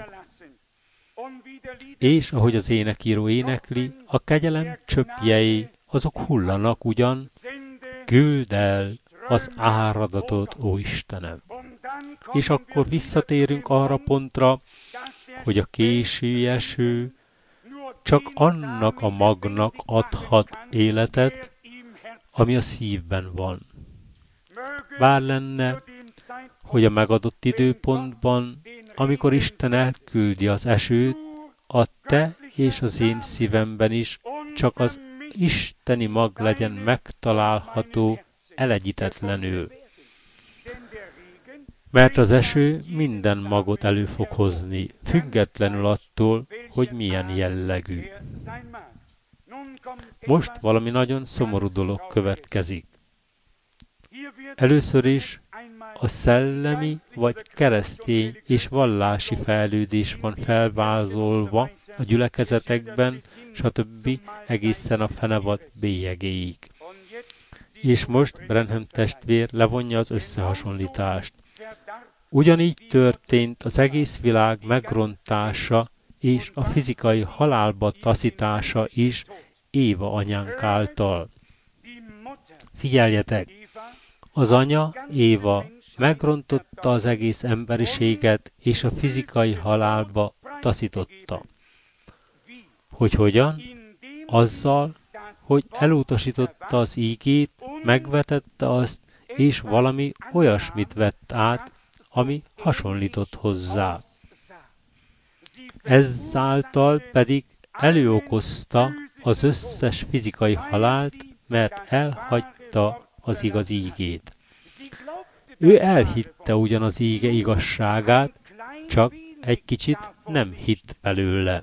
És ahogy az énekíró énekli, a kegyelem csöpjei, azok hullanak ugyan, küld el az áradatot, ó Istenem. És akkor visszatérünk arra pontra, hogy a késői eső csak annak a magnak adhat életet, ami a szívben van. Bár lenne, hogy a megadott időpontban, amikor Isten elküldi az esőt, a te és az én szívemben is csak az isteni mag legyen megtalálható elegyítetlenül. Mert az eső minden magot elő fog hozni, függetlenül attól, hogy milyen jellegű. Most valami nagyon szomorú dolog következik. Először is a szellemi vagy keresztény és vallási fejlődés van felvázolva a gyülekezetekben, stb. Egészen a fenevad bélyegéig. És most Branham testvér levonja az összehasonlítást. Ugyanígy történt az egész világ megrontása és a fizikai halálba taszítása is Éva anyánk által. Figyeljetek! Az anya, Éva, megrontotta az egész emberiséget, és a fizikai halálba taszította. Hogy hogyan? Azzal, hogy elutasította az ígét, megvetette azt, és valami olyasmit vett át, ami hasonlított hozzá. Ezáltal pedig előokozta az összes fizikai halált, mert elhagyta az igaz ígét. Ő elhitte ugyan az íge igazságát, csak egy kicsit nem hitt belőle.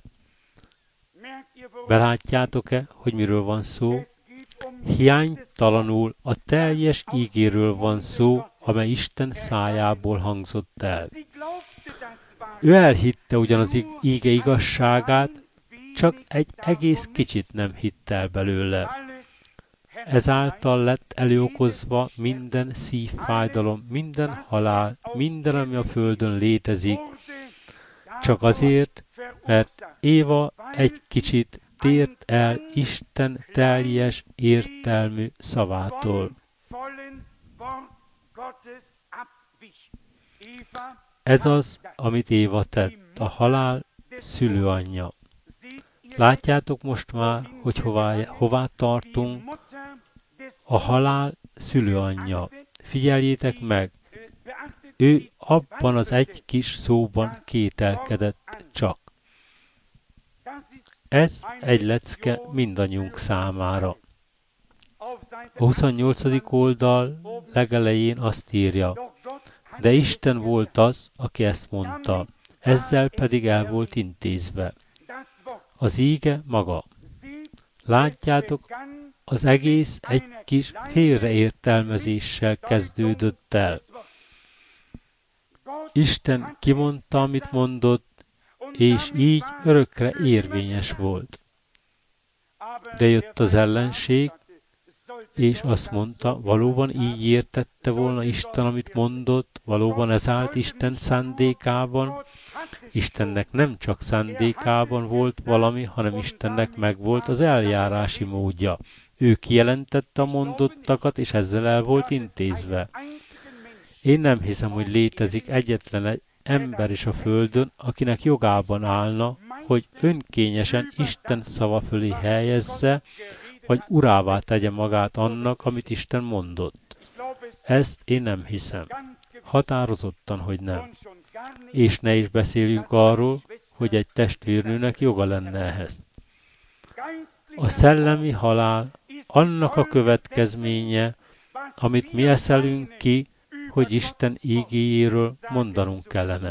Belátjátok-e, hogy miről van szó? Hiánytalanul a teljes ígéről van szó, amely Isten szájából hangzott el. Ő elhitte ugyan az íge igazságát, csak egy egész kicsit nem hitt el belőle. Ezáltal lett előokozva minden szívfájdalom, minden halál, minden, ami a földön létezik, Csak azért, mert Éva egy kicsit tért el Isten teljes értelmű szavától. Ez az, amit Éva tett, a halál szülőanyja. Látjátok most már, hogy hová, hová tartunk? A halál szülőanyja. Figyeljétek meg, ő abban az egy kis szóban kételkedett csak. Ez egy lecke mindannyiunk számára. A huszonnyolcadik oldal legelején azt írja, de Isten volt az, aki ezt mondta, ezzel pedig el volt intézve. Az íge maga. Látjátok, az egész egy kis félreértelmezéssel kezdődött el. Isten kimondta, amit mondott, és így örökre érvényes volt. De jött az ellenség, és azt mondta, valóban így értette volna Isten, amit mondott, valóban ez állt Isten szándékában. Istennek nem csak szándékában volt valami, hanem Istennek megvolt az eljárási módja. Ő kijelentette a mondottakat, és ezzel el volt intézve. Én nem hiszem, hogy létezik egyetlen egy ember is a földön, akinek jogában állna, hogy önkényesen Isten szava fölé helyezze, vagy urává tegye magát annak, amit Isten mondott. Ezt én nem hiszem. Határozottan, hogy nem. És ne is beszéljünk arról, hogy egy testvérnőnek joga lenne ehhez. A szellemi halál annak a következménye, amit mi eszelünk ki, hogy Isten ígéjéről mondanunk kellene.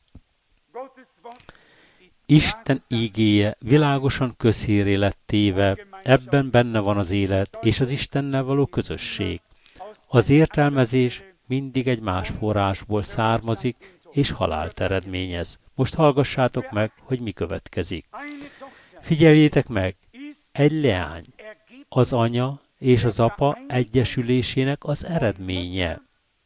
Isten ígéje világosan közhírré lett téve, ebben benne van az élet és az Istennel való közösség. Az értelmezés mindig egy más forrásból származik, és halált eredményez. Most hallgassátok meg, hogy mi következik. Figyeljétek meg, egy leány, az anya és az apa egyesülésének az eredménye.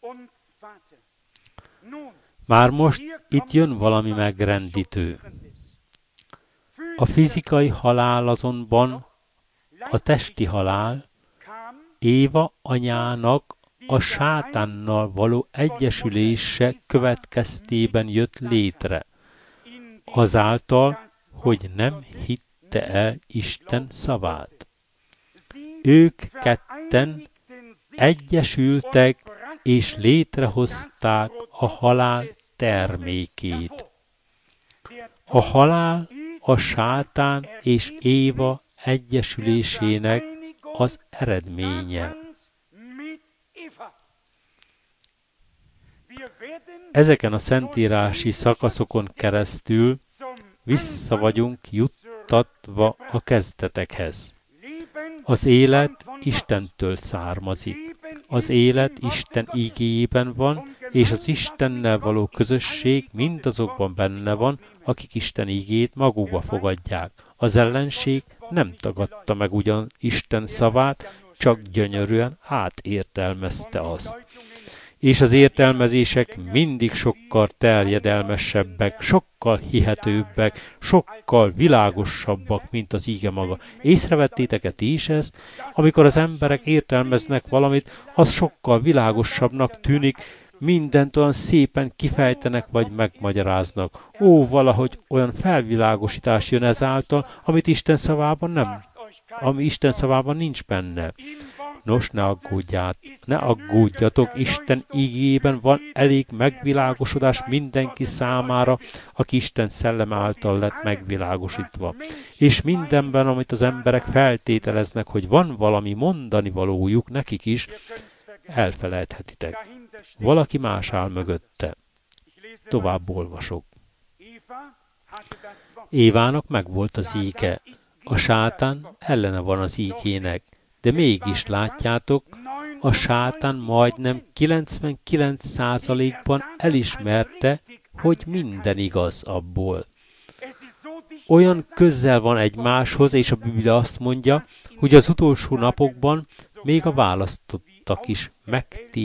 Már most itt jön valami megrendítő. A fizikai halál azonban, a testi halál, Éva anyának a sátánnal való egyesülése következtében jött létre, azáltal, hogy nem hitte el Isten szavát. Ők ketten egyesültek és létrehozták a halál termékét. A halál a sátán és Éva egyesülésének az eredménye. Ezeken a szentírási szakaszokon keresztül vissza vagyunk juttatva a kezdetekhez. Az élet Istentől származik. Az élet Isten ígéjében van, és az Istennel való közösség mindazokban benne van, akik Isten ígéjét magukba fogadják. Az ellenség nem tagadta meg ugyan Isten szavát, csak gyönyörűen átértelmezte azt. És az értelmezések mindig sokkal terjedelmesebbek, sokkal hihetőbbek, sokkal világosabbak, mint az íge maga. Észrevettétek-e ti is ezt? Amikor az emberek értelmeznek valamit, az sokkal világosabbnak tűnik, mindent olyan szépen kifejtenek vagy megmagyaráznak. Ó, valahogy olyan felvilágosítás jön ezáltal, amit Isten szavában nem, ami Isten szavában nincs benne. Nos, ne aggódját, ne aggódjatok, Isten ígében van elég megvilágosodás mindenki számára, aki Isten szellem által lett megvilágosítva. És mindenben, amit az emberek feltételeznek, hogy van valami mondani valójuk nekik is, elfelejthetitek. Valaki más áll mögötte. Tovább olvasok. Évának megvolt az íge. A sátán ellene van az ígének. De mégis látjátok, a sátán majdnem kilencvenkilenc százalékban elismerte, hogy minden igaz abból. Olyan közel van egymáshoz, és a Biblia azt mondja, hogy az utolsó napokban még a választottak is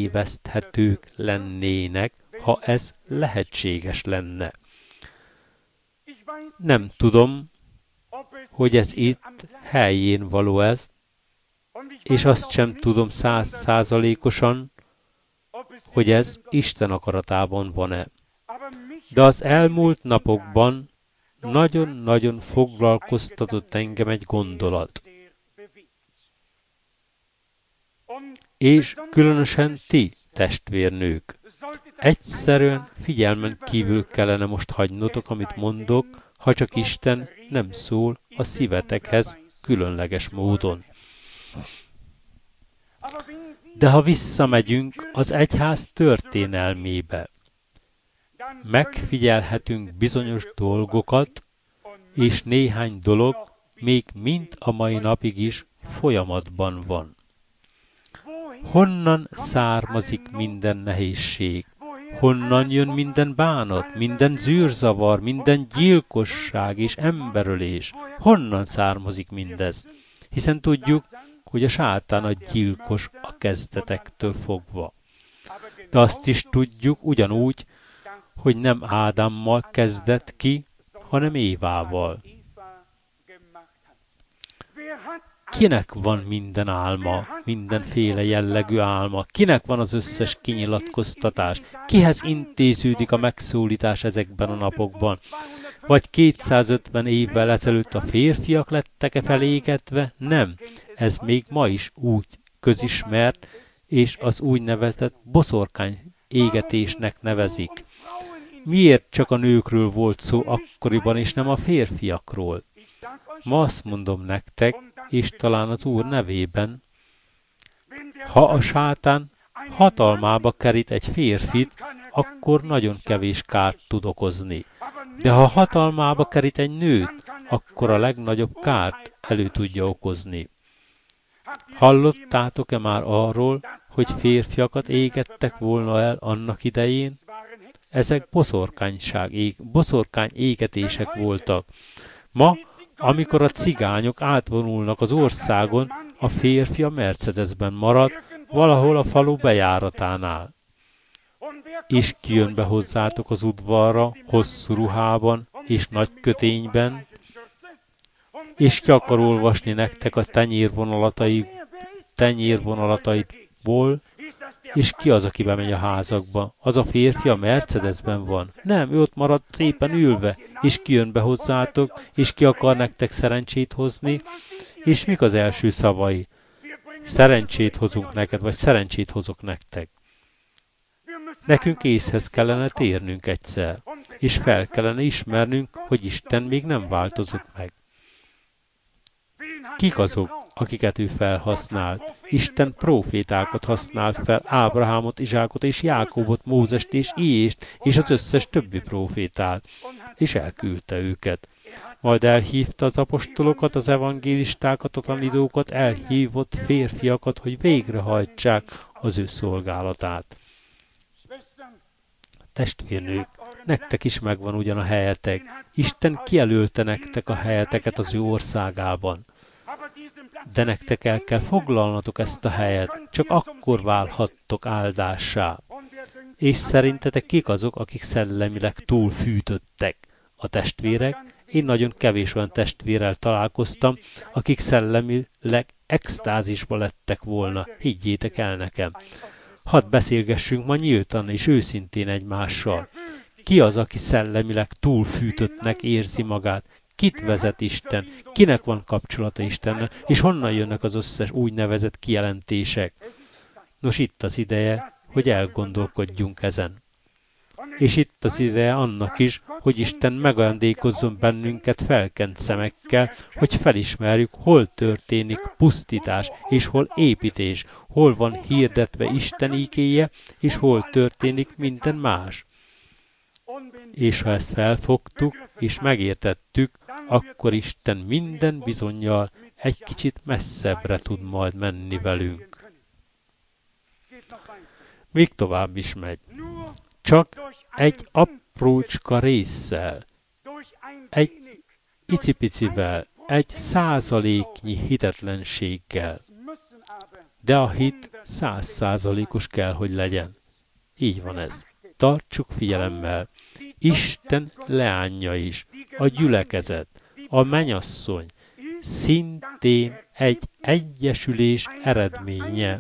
megtéveszthetők lennének, ha ez lehetséges lenne. Nem tudom, hogy ez itt helyén való ez, és azt sem tudom száz százalékosan, hogy ez Isten akaratában van-e. De az elmúlt napokban nagyon-nagyon foglalkoztatott engem egy gondolat. És különösen ti, testvérnők, egyszerűen figyelmen kívül kellene most hagynotok, amit mondok, ha csak Isten nem szól a szívetekhez különleges módon. De ha visszamegyünk az egyház történelmébe, megfigyelhetünk bizonyos dolgokat, és néhány dolog még mind a mai napig is folyamatban van. Honnan származik minden nehézség? Honnan jön minden bánat, minden zűrzavar, minden gyilkosság és emberölés? Honnan származik mindez? Hiszen tudjuk, hogy a sátán a gyilkos a kezdetektől fogva. De azt is tudjuk ugyanúgy, hogy nem Ádámmal kezdett ki, hanem Évával. Kinek van minden álma, mindenféle jellegű álma? Kinek van az összes kinyilatkoztatás? Kihez intéződik a megszólítás ezekben a napokban? Vagy kétszázötven évvel ezelőtt a férfiak lettek-e felégetve? Nem. Ez még ma is úgy közismert, és az úgynevezett boszorkány égetésnek nevezik. Miért csak a nőkről volt szó akkoriban, és nem a férfiakról? Ma azt mondom nektek, és talán az Úr nevében, ha a sátán hatalmába kerít egy férfit, akkor nagyon kevés kárt tud okozni. De ha hatalmába kerít egy nőt, akkor a legnagyobb kárt elő tudja okozni. Hallottátok-e már arról, hogy férfiakat égettek volna el annak idején? Ezek boszorkányság, ég, boszorkány égetések voltak. Ma, amikor a cigányok átvonulnak az országon, a férfi a Mercedesben marad, valahol a falu bejáratánál. És ki jön be hozzátok az udvarra, hosszú ruhában és nagy kötényben, és ki akar olvasni nektek a tenyérvonalatai, tenyérvonalataitból, és ki az, aki bemegy a házakba? Az a férfi a Mercedesben van. Nem, ő ott marad szépen ülve, és ki jön be hozzátok, és ki akar nektek szerencsét hozni, és mik az első szavai? Szerencsét hozunk neked, vagy szerencsét hozok nektek. Nekünk észhez kellene térnünk egyszer, és fel kellene ismernünk, hogy Isten még nem változott meg. Kik azok, akiket ő felhasznált? Isten prófétákat használt fel, Ábrahámot, Izsákot és Jákobot, Mózest és Íést, és az összes többi prófétát, és elküldte őket. Majd elhívta az apostolokat, az evangélistákat, a tanítókat, elhívott férfiakat, hogy végrehajtsák az ő szolgálatát. Testvérnők, nektek is megvan ugyan a helyetek. Isten kijelölte nektek a helyeteket az ő országában. De nektek el kell foglalnatok ezt a helyet, csak akkor válhattok áldássá. És szerintetek kik azok, akik szellemileg túlfűtöttek? A testvérek? Én nagyon kevés olyan testvérrel találkoztam, akik szellemileg extázisba lettek volna, higgyétek el nekem. Hadd beszélgessünk ma nyíltan és őszintén egymással. Ki az, aki szellemileg túlfűtöttnek érzi magát? Kit vezet Isten? Kinek van kapcsolata Istennel? És honnan jönnek az összes úgynevezett kijelentések? Nos, itt az ideje, hogy elgondolkodjunk ezen. És itt az ideje annak is, hogy Isten megajándékozzon bennünket felkent szemekkel, hogy felismerjük, hol történik pusztítás, és hol építés, hol van hirdetve Isten ígéje, és hol történik minden más. És ha ezt felfogtuk, és megértettük, akkor Isten minden bizonnyal egy kicsit messzebbre tud majd menni velünk. Még tovább is megy. Csak egy aprócska résszel, egy icipicivel, egy százaléknyi hitetlenséggel. De a hit száz százalékos kell, hogy legyen. Így van ez. Tartsuk figyelemmel. Isten leánya is, a gyülekezet, a mennyasszony, szintén egy egyesülés eredménye.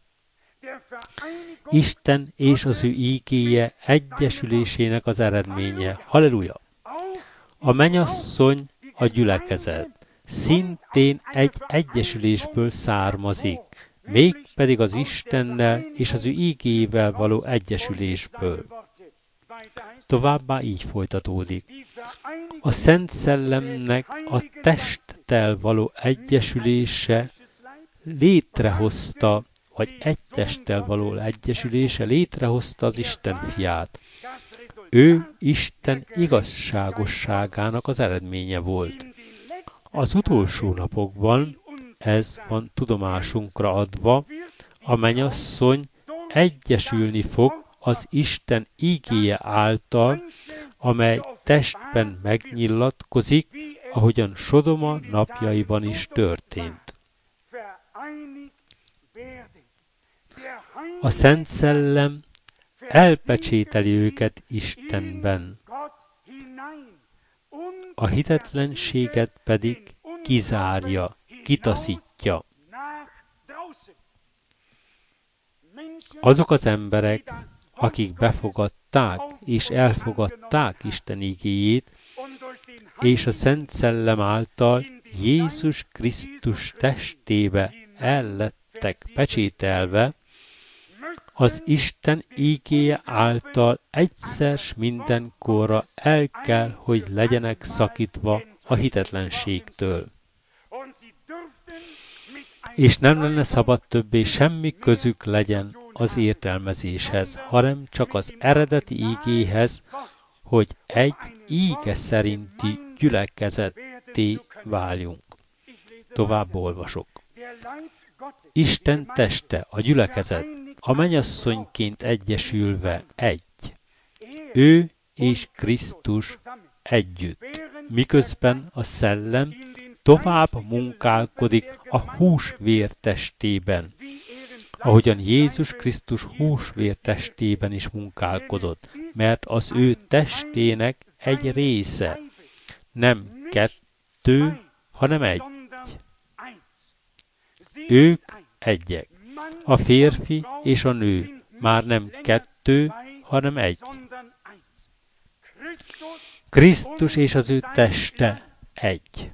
Isten és az ő ígéje egyesülésének az eredménye. Halleluja! A mennyasszony, a gyülekezet, szintén egy egyesülésből származik, mégpedig az Istennel és az ő ígéjével való egyesülésből. Továbbá így folytatódik. A Szent Szellemnek a testtel való egyesülése létrehozta, vagy egy testtel való egyesülése létrehozta az Isten fiát. Ő Isten igazságosságának az eredménye volt. Az utolsó napokban, ez van tudomásunkra adva, a mennyasszony egyesülni fog az Isten ígéje által, amely testben megnyilatkozik, ahogyan Sodoma napjaiban is történt. A Szent Szellem elpecsételi őket Istenben, a hitetlenséget pedig kizárja, kitaszítja. Azok az emberek, akik befogadták és elfogadták Isten igéjét, és a Szent Szellem által Jézus Krisztus testébe el lettek pecsételve, az Isten ígéje által egyszer s mindenkorra el kell, hogy legyenek szakítva a hitetlenségtől. És nem lenne szabad többé semmi közük legyen az értelmezéshez, hanem csak az eredeti ígéhez, hogy egy íge szerinti gyülekezetté váljunk. Tovább olvasok. Isten teste, a gyülekezet, a mennyasszonyként egyesülve egy. Ő és Krisztus együtt, miközben a szellem tovább munkálkodik a húsvér testében, ahogyan Jézus Krisztus húsvér testében is munkálkodott, mert az ő testének egy része, nem kettő, hanem egy. Ők egyek. A férfi és a nő már nem kettő, hanem egy. Krisztus és az ő teste egy.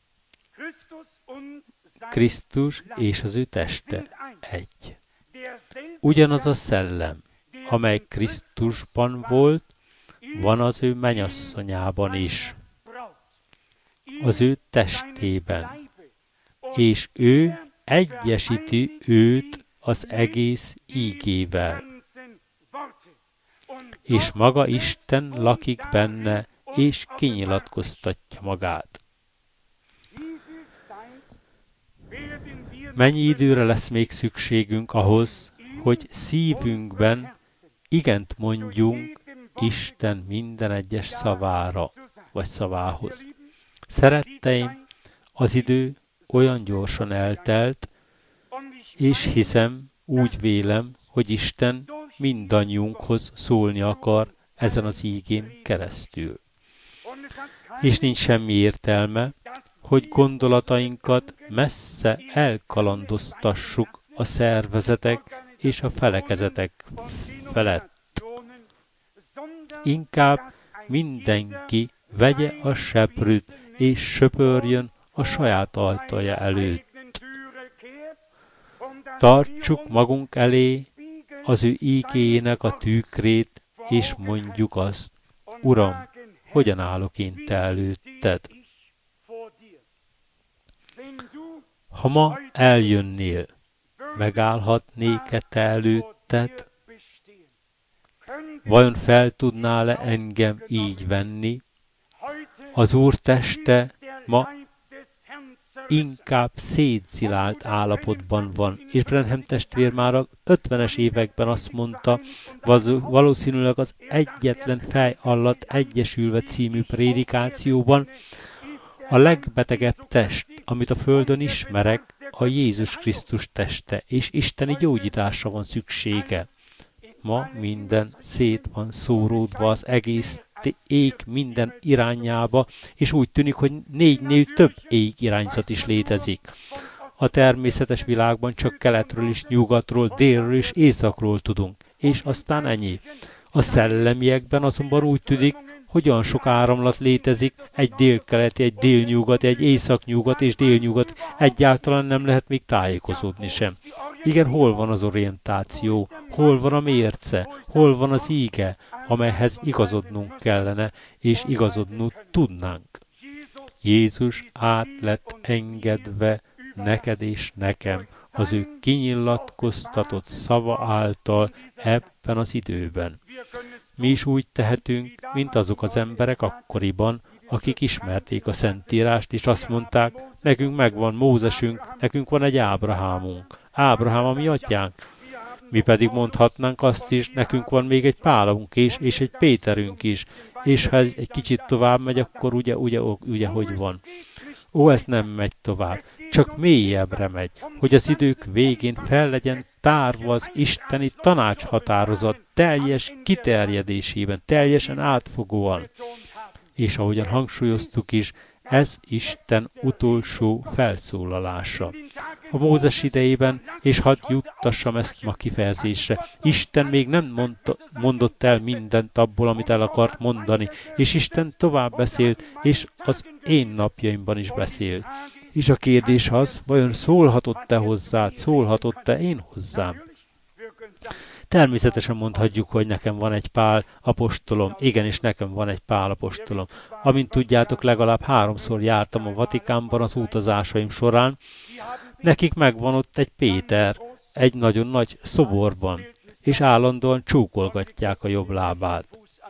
Krisztus és az ő teste egy. Ugyanaz a szellem, amely Krisztusban volt, van az ő mennyasszonyában is, az ő testében, és ő egyesíti őt az egész ígével. És maga Isten lakik benne, és kinyilatkoztatja magát. Mennyi időre lesz még szükségünk ahhoz, hogy szívünkben igent mondjunk Isten minden egyes szavára, vagy szavához. Szeretteim, az idő olyan gyorsan eltelt, és hiszem, úgy vélem, hogy Isten mindannyiunkhoz szólni akar ezen az ígén keresztül. És nincs semmi értelme, hogy gondolatainkat messze elkalandoztassuk a szervezetek és a felekezetek felett. Inkább mindenki vegye a seprűt és söpörjön a saját ajtaja előtt. Tartsuk magunk elé az ő ígéjének a tükrét, és mondjuk azt, Uram, hogyan állok én te előtted? Ha ma eljönnél, megállhatnék-e te előtted? Vajon fel tudnál-e engem így venni? Az Úr teste ma inkább szétszilált állapotban van, és Branham testvér már a ötvenes években azt mondta, valószínűleg az Egyetlen fej alatt egyesülve című prédikációban, a legbetegebb test, amit a földön ismerek, a Jézus Krisztus teste, és isteni gyógyításra van szüksége. Ma minden szét van szóródva az egész ég minden irányába, és úgy tűnik, hogy négynél több ég irányzat is létezik. A természetes világban csak keletről és nyugatról, délről és északról tudunk, és aztán ennyi. A szellemiekben azonban úgy tűnik, hogy olyan sok áramlat létezik, egy délkeleti, egy délnyugati, egy északnyugat és délnyugat, egyáltalán nem lehet még tájékozódni sem. Igen, hol van az orientáció, hol van a mérce, hol van az íge, amelyhez igazodnunk kellene, és igazodnunk tudnánk. Jézus át lett engedve neked és nekem az ő kinyilatkoztatott szava által ebben az időben. Mi is úgy tehetünk, mint azok az emberek akkoriban, akik ismerték a Szentírást, és azt mondták, nekünk megvan Mózesünk, nekünk van egy Ábrahámunk. Ábrahám a mi atyánk. Mi pedig mondhatnánk azt is, nekünk van még egy Pálunk is, és egy Péterünk is. És ha ez egy kicsit tovább megy, akkor ugye, ugye, ugye, hogy van. Ó, ez nem megy tovább. Csak mélyebbre megy, hogy az idők végén fel legyen tárva az isteni tanácshatározat teljes kiterjedésében, teljesen átfogóan. És ahogyan hangsúlyoztuk is, ez Isten utolsó felszólalása. A Mózes idejében, és hadd juttassam ezt ma kifejezésre, Isten még nem mondta, mondott el mindent abból, amit el akart mondani, és Isten tovább beszélt, és az én napjaimban is beszélt. És a kérdés az, vajon szólhatott-e hozzád, szólhatott-e én hozzám? Természetesen mondhatjuk, hogy nekem van egy Pál apostolom, igenis nekem van egy Pál apostolom. Amint tudjátok, legalább háromszor jártam a Vatikánban az utazásaim során, nekik megvan ott egy Péter, egy nagyon nagy szoborban, és állandóan csúkolgatják a jobb lábát.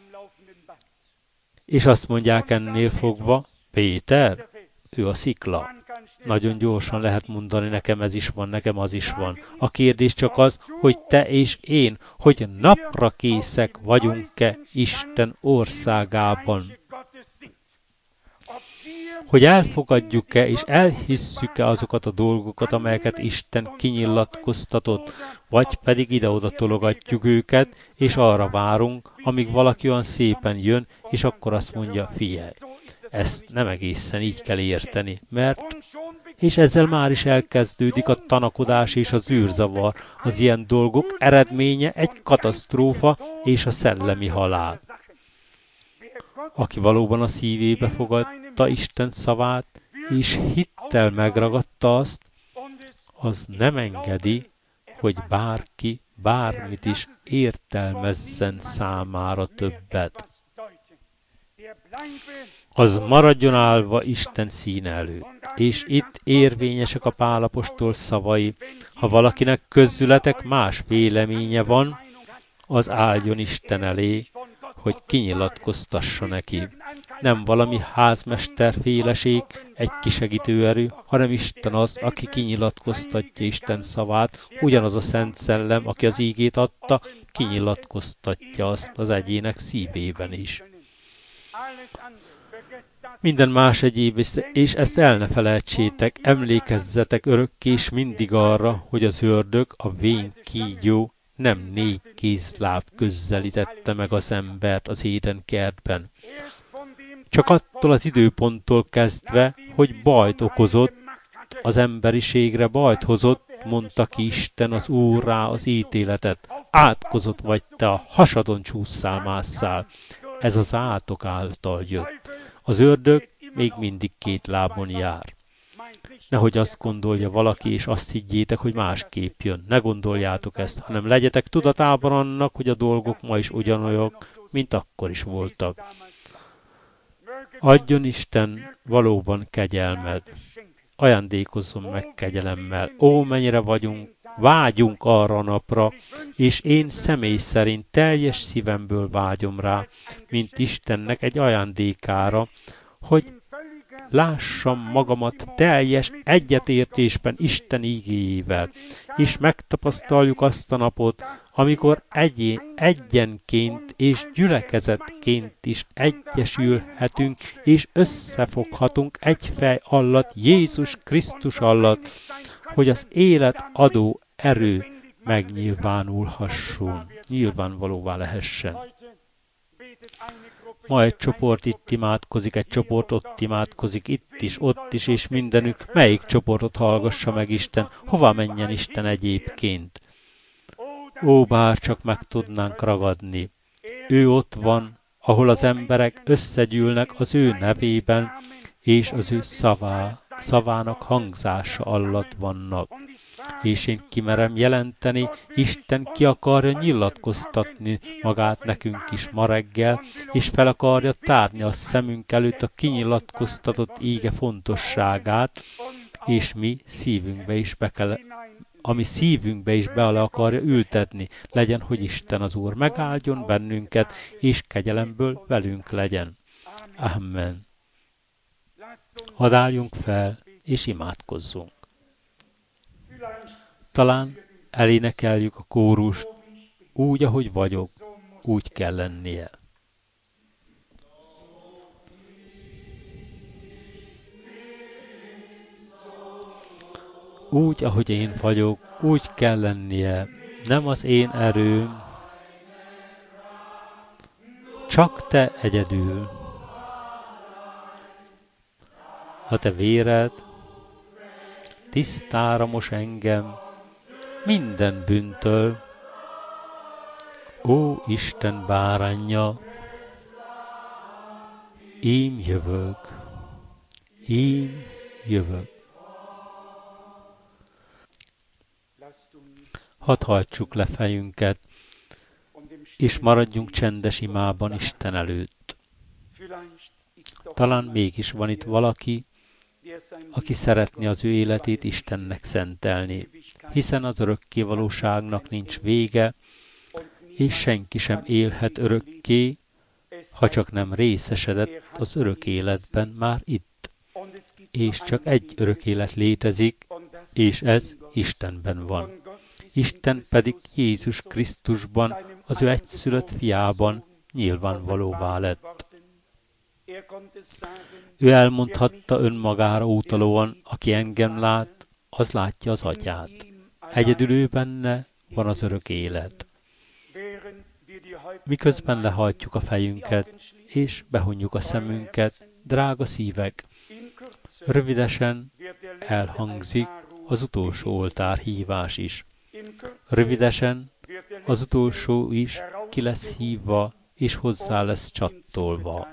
És azt mondják ennél fogva, Péter, ő a szikla. Nagyon gyorsan lehet mondani, nekem ez is van, nekem az is van. A kérdés csak az, hogy te és én, hogy napra készek vagyunk-e Isten országában. Hogy elfogadjuk-e és elhisszük-e azokat a dolgokat, amelyeket Isten kinyilatkoztatott, vagy pedig ide-oda tologatjuk őket, és arra várunk, amíg valaki olyan szépen jön, és akkor azt mondja, figyelj. Ezt nem egészen így kell érteni, mert és ezzel már is elkezdődik a tanakodás és a zűrzavar. Az ilyen dolgok eredménye egy katasztrófa és a szellemi halál. Aki valóban a szívébe fogadta Isten szavát, és hittel megragadta azt, az nem engedi, hogy bárki bármit is értelmezzen számára többet. Az maradjon állva Isten színe előtt. És itt érvényesek a Pál apostol szavai. Ha valakinek közületek más véleménye van, az álljon Isten elé, hogy kinyilatkoztassa neki. Nem valami házmesterféleség, egy kisegítő erő, hanem Isten az, aki kinyilatkoztatja Isten szavát, ugyanaz a Szent Szellem, aki az ígét adta, kinyilatkoztatja azt az egyének szívében is. Minden más egyéb, és ezt el ne felejtsétek, emlékezzetek örökké és mindig arra, hogy az ördög, a vén kígyó nem négy kézláb közelítette meg az embert az Éden kertben. Csak attól az időponttól kezdve, hogy bajt okozott, az emberiségre bajt hozott, mondta ki Isten az Úrrá az ítéletet. Átkozott vagy te, a hasadon csúszszál, másszál. Ez az átok által jött. Az ördög még mindig két lábon jár. Nehogy azt gondolja valaki, és azt higgyétek, hogy másképp jön. Ne gondoljátok ezt, hanem legyetek tudatában annak, hogy a dolgok ma is ugyanolyak, mint akkor is voltak. Adjon Isten valóban kegyelmed. Ajándékozzon meg kegyelemmel. Ó, mennyire vagyunk, vágyunk arra a napra, és én személy szerint teljes szívemből vágyom rá, mint Istennek egy ajándékára, hogy lássam magamat teljes egyetértésben Isten ígéjével, és megtapasztaljuk azt a napot, amikor egyén, egyenként és gyülekezetként is egyesülhetünk, és összefoghatunk egy fej alatt, Jézus Krisztus alatt, hogy az élet adó erő megnyilvánulhasson, nyilvánvalóvá lehessen. Ma egy csoport itt imádkozik, egy csoport ott imádkozik, itt is, ott is, és mindenük. Melyik csoportot hallgassa meg Isten? Hova menjen Isten egyébként? Ó, bár csak meg tudnánk ragadni. Ő ott van, ahol az emberek összegyűlnek az ő nevében, és az ő szavá, szavának hangzása alatt vannak. És én kimerem jelenteni, Isten ki akarja nyilatkoztatni magát nekünk is ma reggel, és fel akarja tárni a szemünk előtt a kinyilatkoztatott íge fontosságát, és mi szívünkbe is be kell, ami szívünkbe is be alá akarja ültetni. Legyen, hogy Isten az Úr megáldjon bennünket, és kegyelemből velünk legyen. Amen. Hadd álljunk fel, és imádkozzunk. Talán elénekeljük a kórust, úgy, ahogy vagyok, úgy kell lennie. Úgy, ahogy én vagyok, úgy kell lennie, nem az én erőm, csak te egyedül. A te véred tisztára mos engem minden bűntől. Ó, Isten báránja, ím jövök, ím jövök. Hadd hajtsuk le fejünket, és maradjunk csendes imában Isten előtt. Talán mégis van itt valaki, aki szeretné az ő életét Istennek szentelni, hiszen az örökkévalóságnak nincs vége, és senki sem élhet örökké, ha csak nem részesedett az örök életben már itt. És csak egy örök élet létezik, és ez Istenben van. Isten pedig Jézus Krisztusban, az ő egyszülött fiában nyilvánvalóvá lett. Ő elmondhatta önmagára utalóan, aki engem lát, az látja az atyát. Egyedül ő benne van az örök élet. Miközben lehajtjuk a fejünket, és behunjuk a szemünket, drága szívek, rövidesen elhangzik az utolsó oltárhívás is. Rövidesen az utolsó is ki lesz hívva, és hozzá lesz csattolva.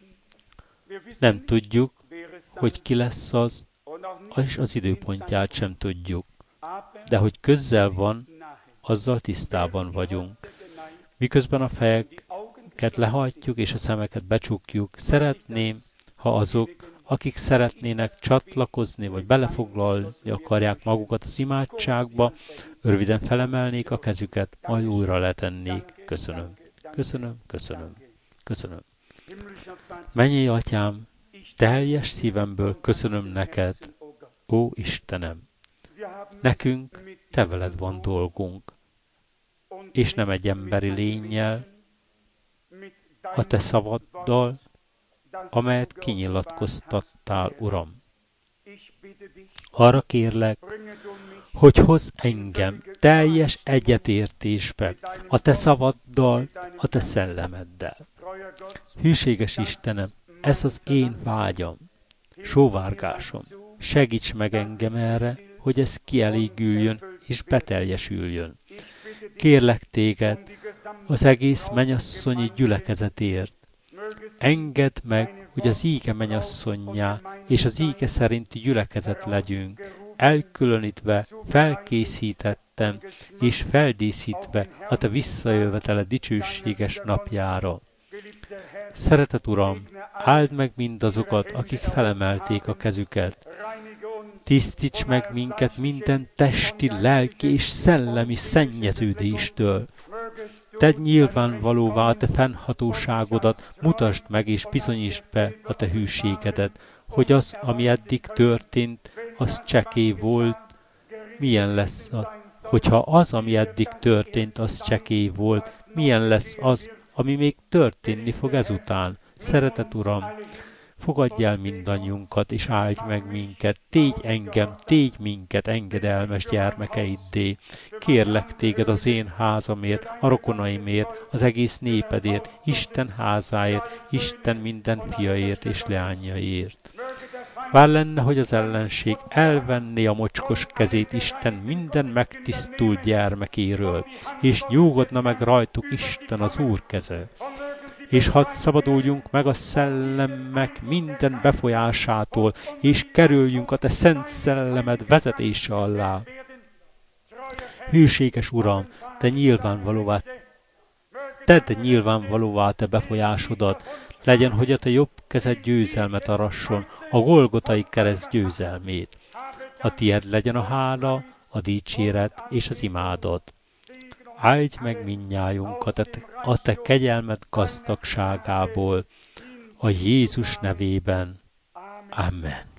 Nem tudjuk, hogy ki lesz az, és az időpontját sem tudjuk. De hogy közel van, azzal tisztában vagyunk. Miközben a fejeket lehajtjuk és a szemeket becsukjuk, szeretném, ha azok, akik szeretnének csatlakozni, vagy belefoglalni akarják magukat az imádságba, röviden felemelnék a kezüket, majd újra letennék. Köszönöm, köszönöm, köszönöm, köszönöm. Mennyei Atyám, teljes szívemből köszönöm neked, ó Istenem. Nekünk te veled van dolgunk, és nem egy emberi lénnyel, a te szavaddal, amelyet kinyilatkoztattál, Uram. Arra kérlek, hogy hozz engem teljes egyetértésbe a te szavaddal, a te szellemeddel. Hűséges Istenem, ez az én vágyam, sóvárgásom. Segíts meg engem erre, hogy ez kielégüljön és beteljesüljön. Kérlek téged az egész mennyasszonyi gyülekezetért. Engedd meg, hogy az íge mennyasszonnyá és az íge szerinti gyülekezet legyünk, elkülönítve, felkészítettem és feldíszítve a te visszajövetele dicsőséges napjára. Szeretet Uram, áld meg mindazokat, akik felemelték a kezüket. Tisztíts meg minket minden testi, lelki és szellemi szennyeződéstől. Tedd nyilvánvalóvá a te fennhatóságodat, mutasd meg és bizonyítsd be a te hűségedet, hogy az, ami eddig történt, az csekély volt, milyen lesz az, hogyha az, ami eddig történt, az csekély volt, milyen lesz az, ami még történni fog ezután. Szeretet Uram, fogadj el mindannyiunkat, és áldj meg minket, tégy engem, tégy minket engedelmes gyermekeiddé. Kérlek téged az én házamért, a rokonaimért, az egész népedért, Isten házáért, Isten minden fiaért és leányaiért. Vár lenne, hogy az ellenség elvenné a mocskos kezét Isten minden megtisztult gyermekéről, és nyugodna meg rajtuk Isten az Úr keze. És hadd szabaduljunk meg a szellemek minden befolyásától, és kerüljünk a te szent szellemed vezetése alá. Hűséges Uram, te nyilvánvalóvá, tedd nyilvánvalóvá te befolyásodat, legyen, hogy a te jobb kezed győzelmet arasson, a Golgotai kereszt győzelmét. A tied legyen a hála, a dicséret és az imádat. Áldj meg mindnyájunkat a te, a te kegyelmed gazdagságából, a Jézus nevében. Amen.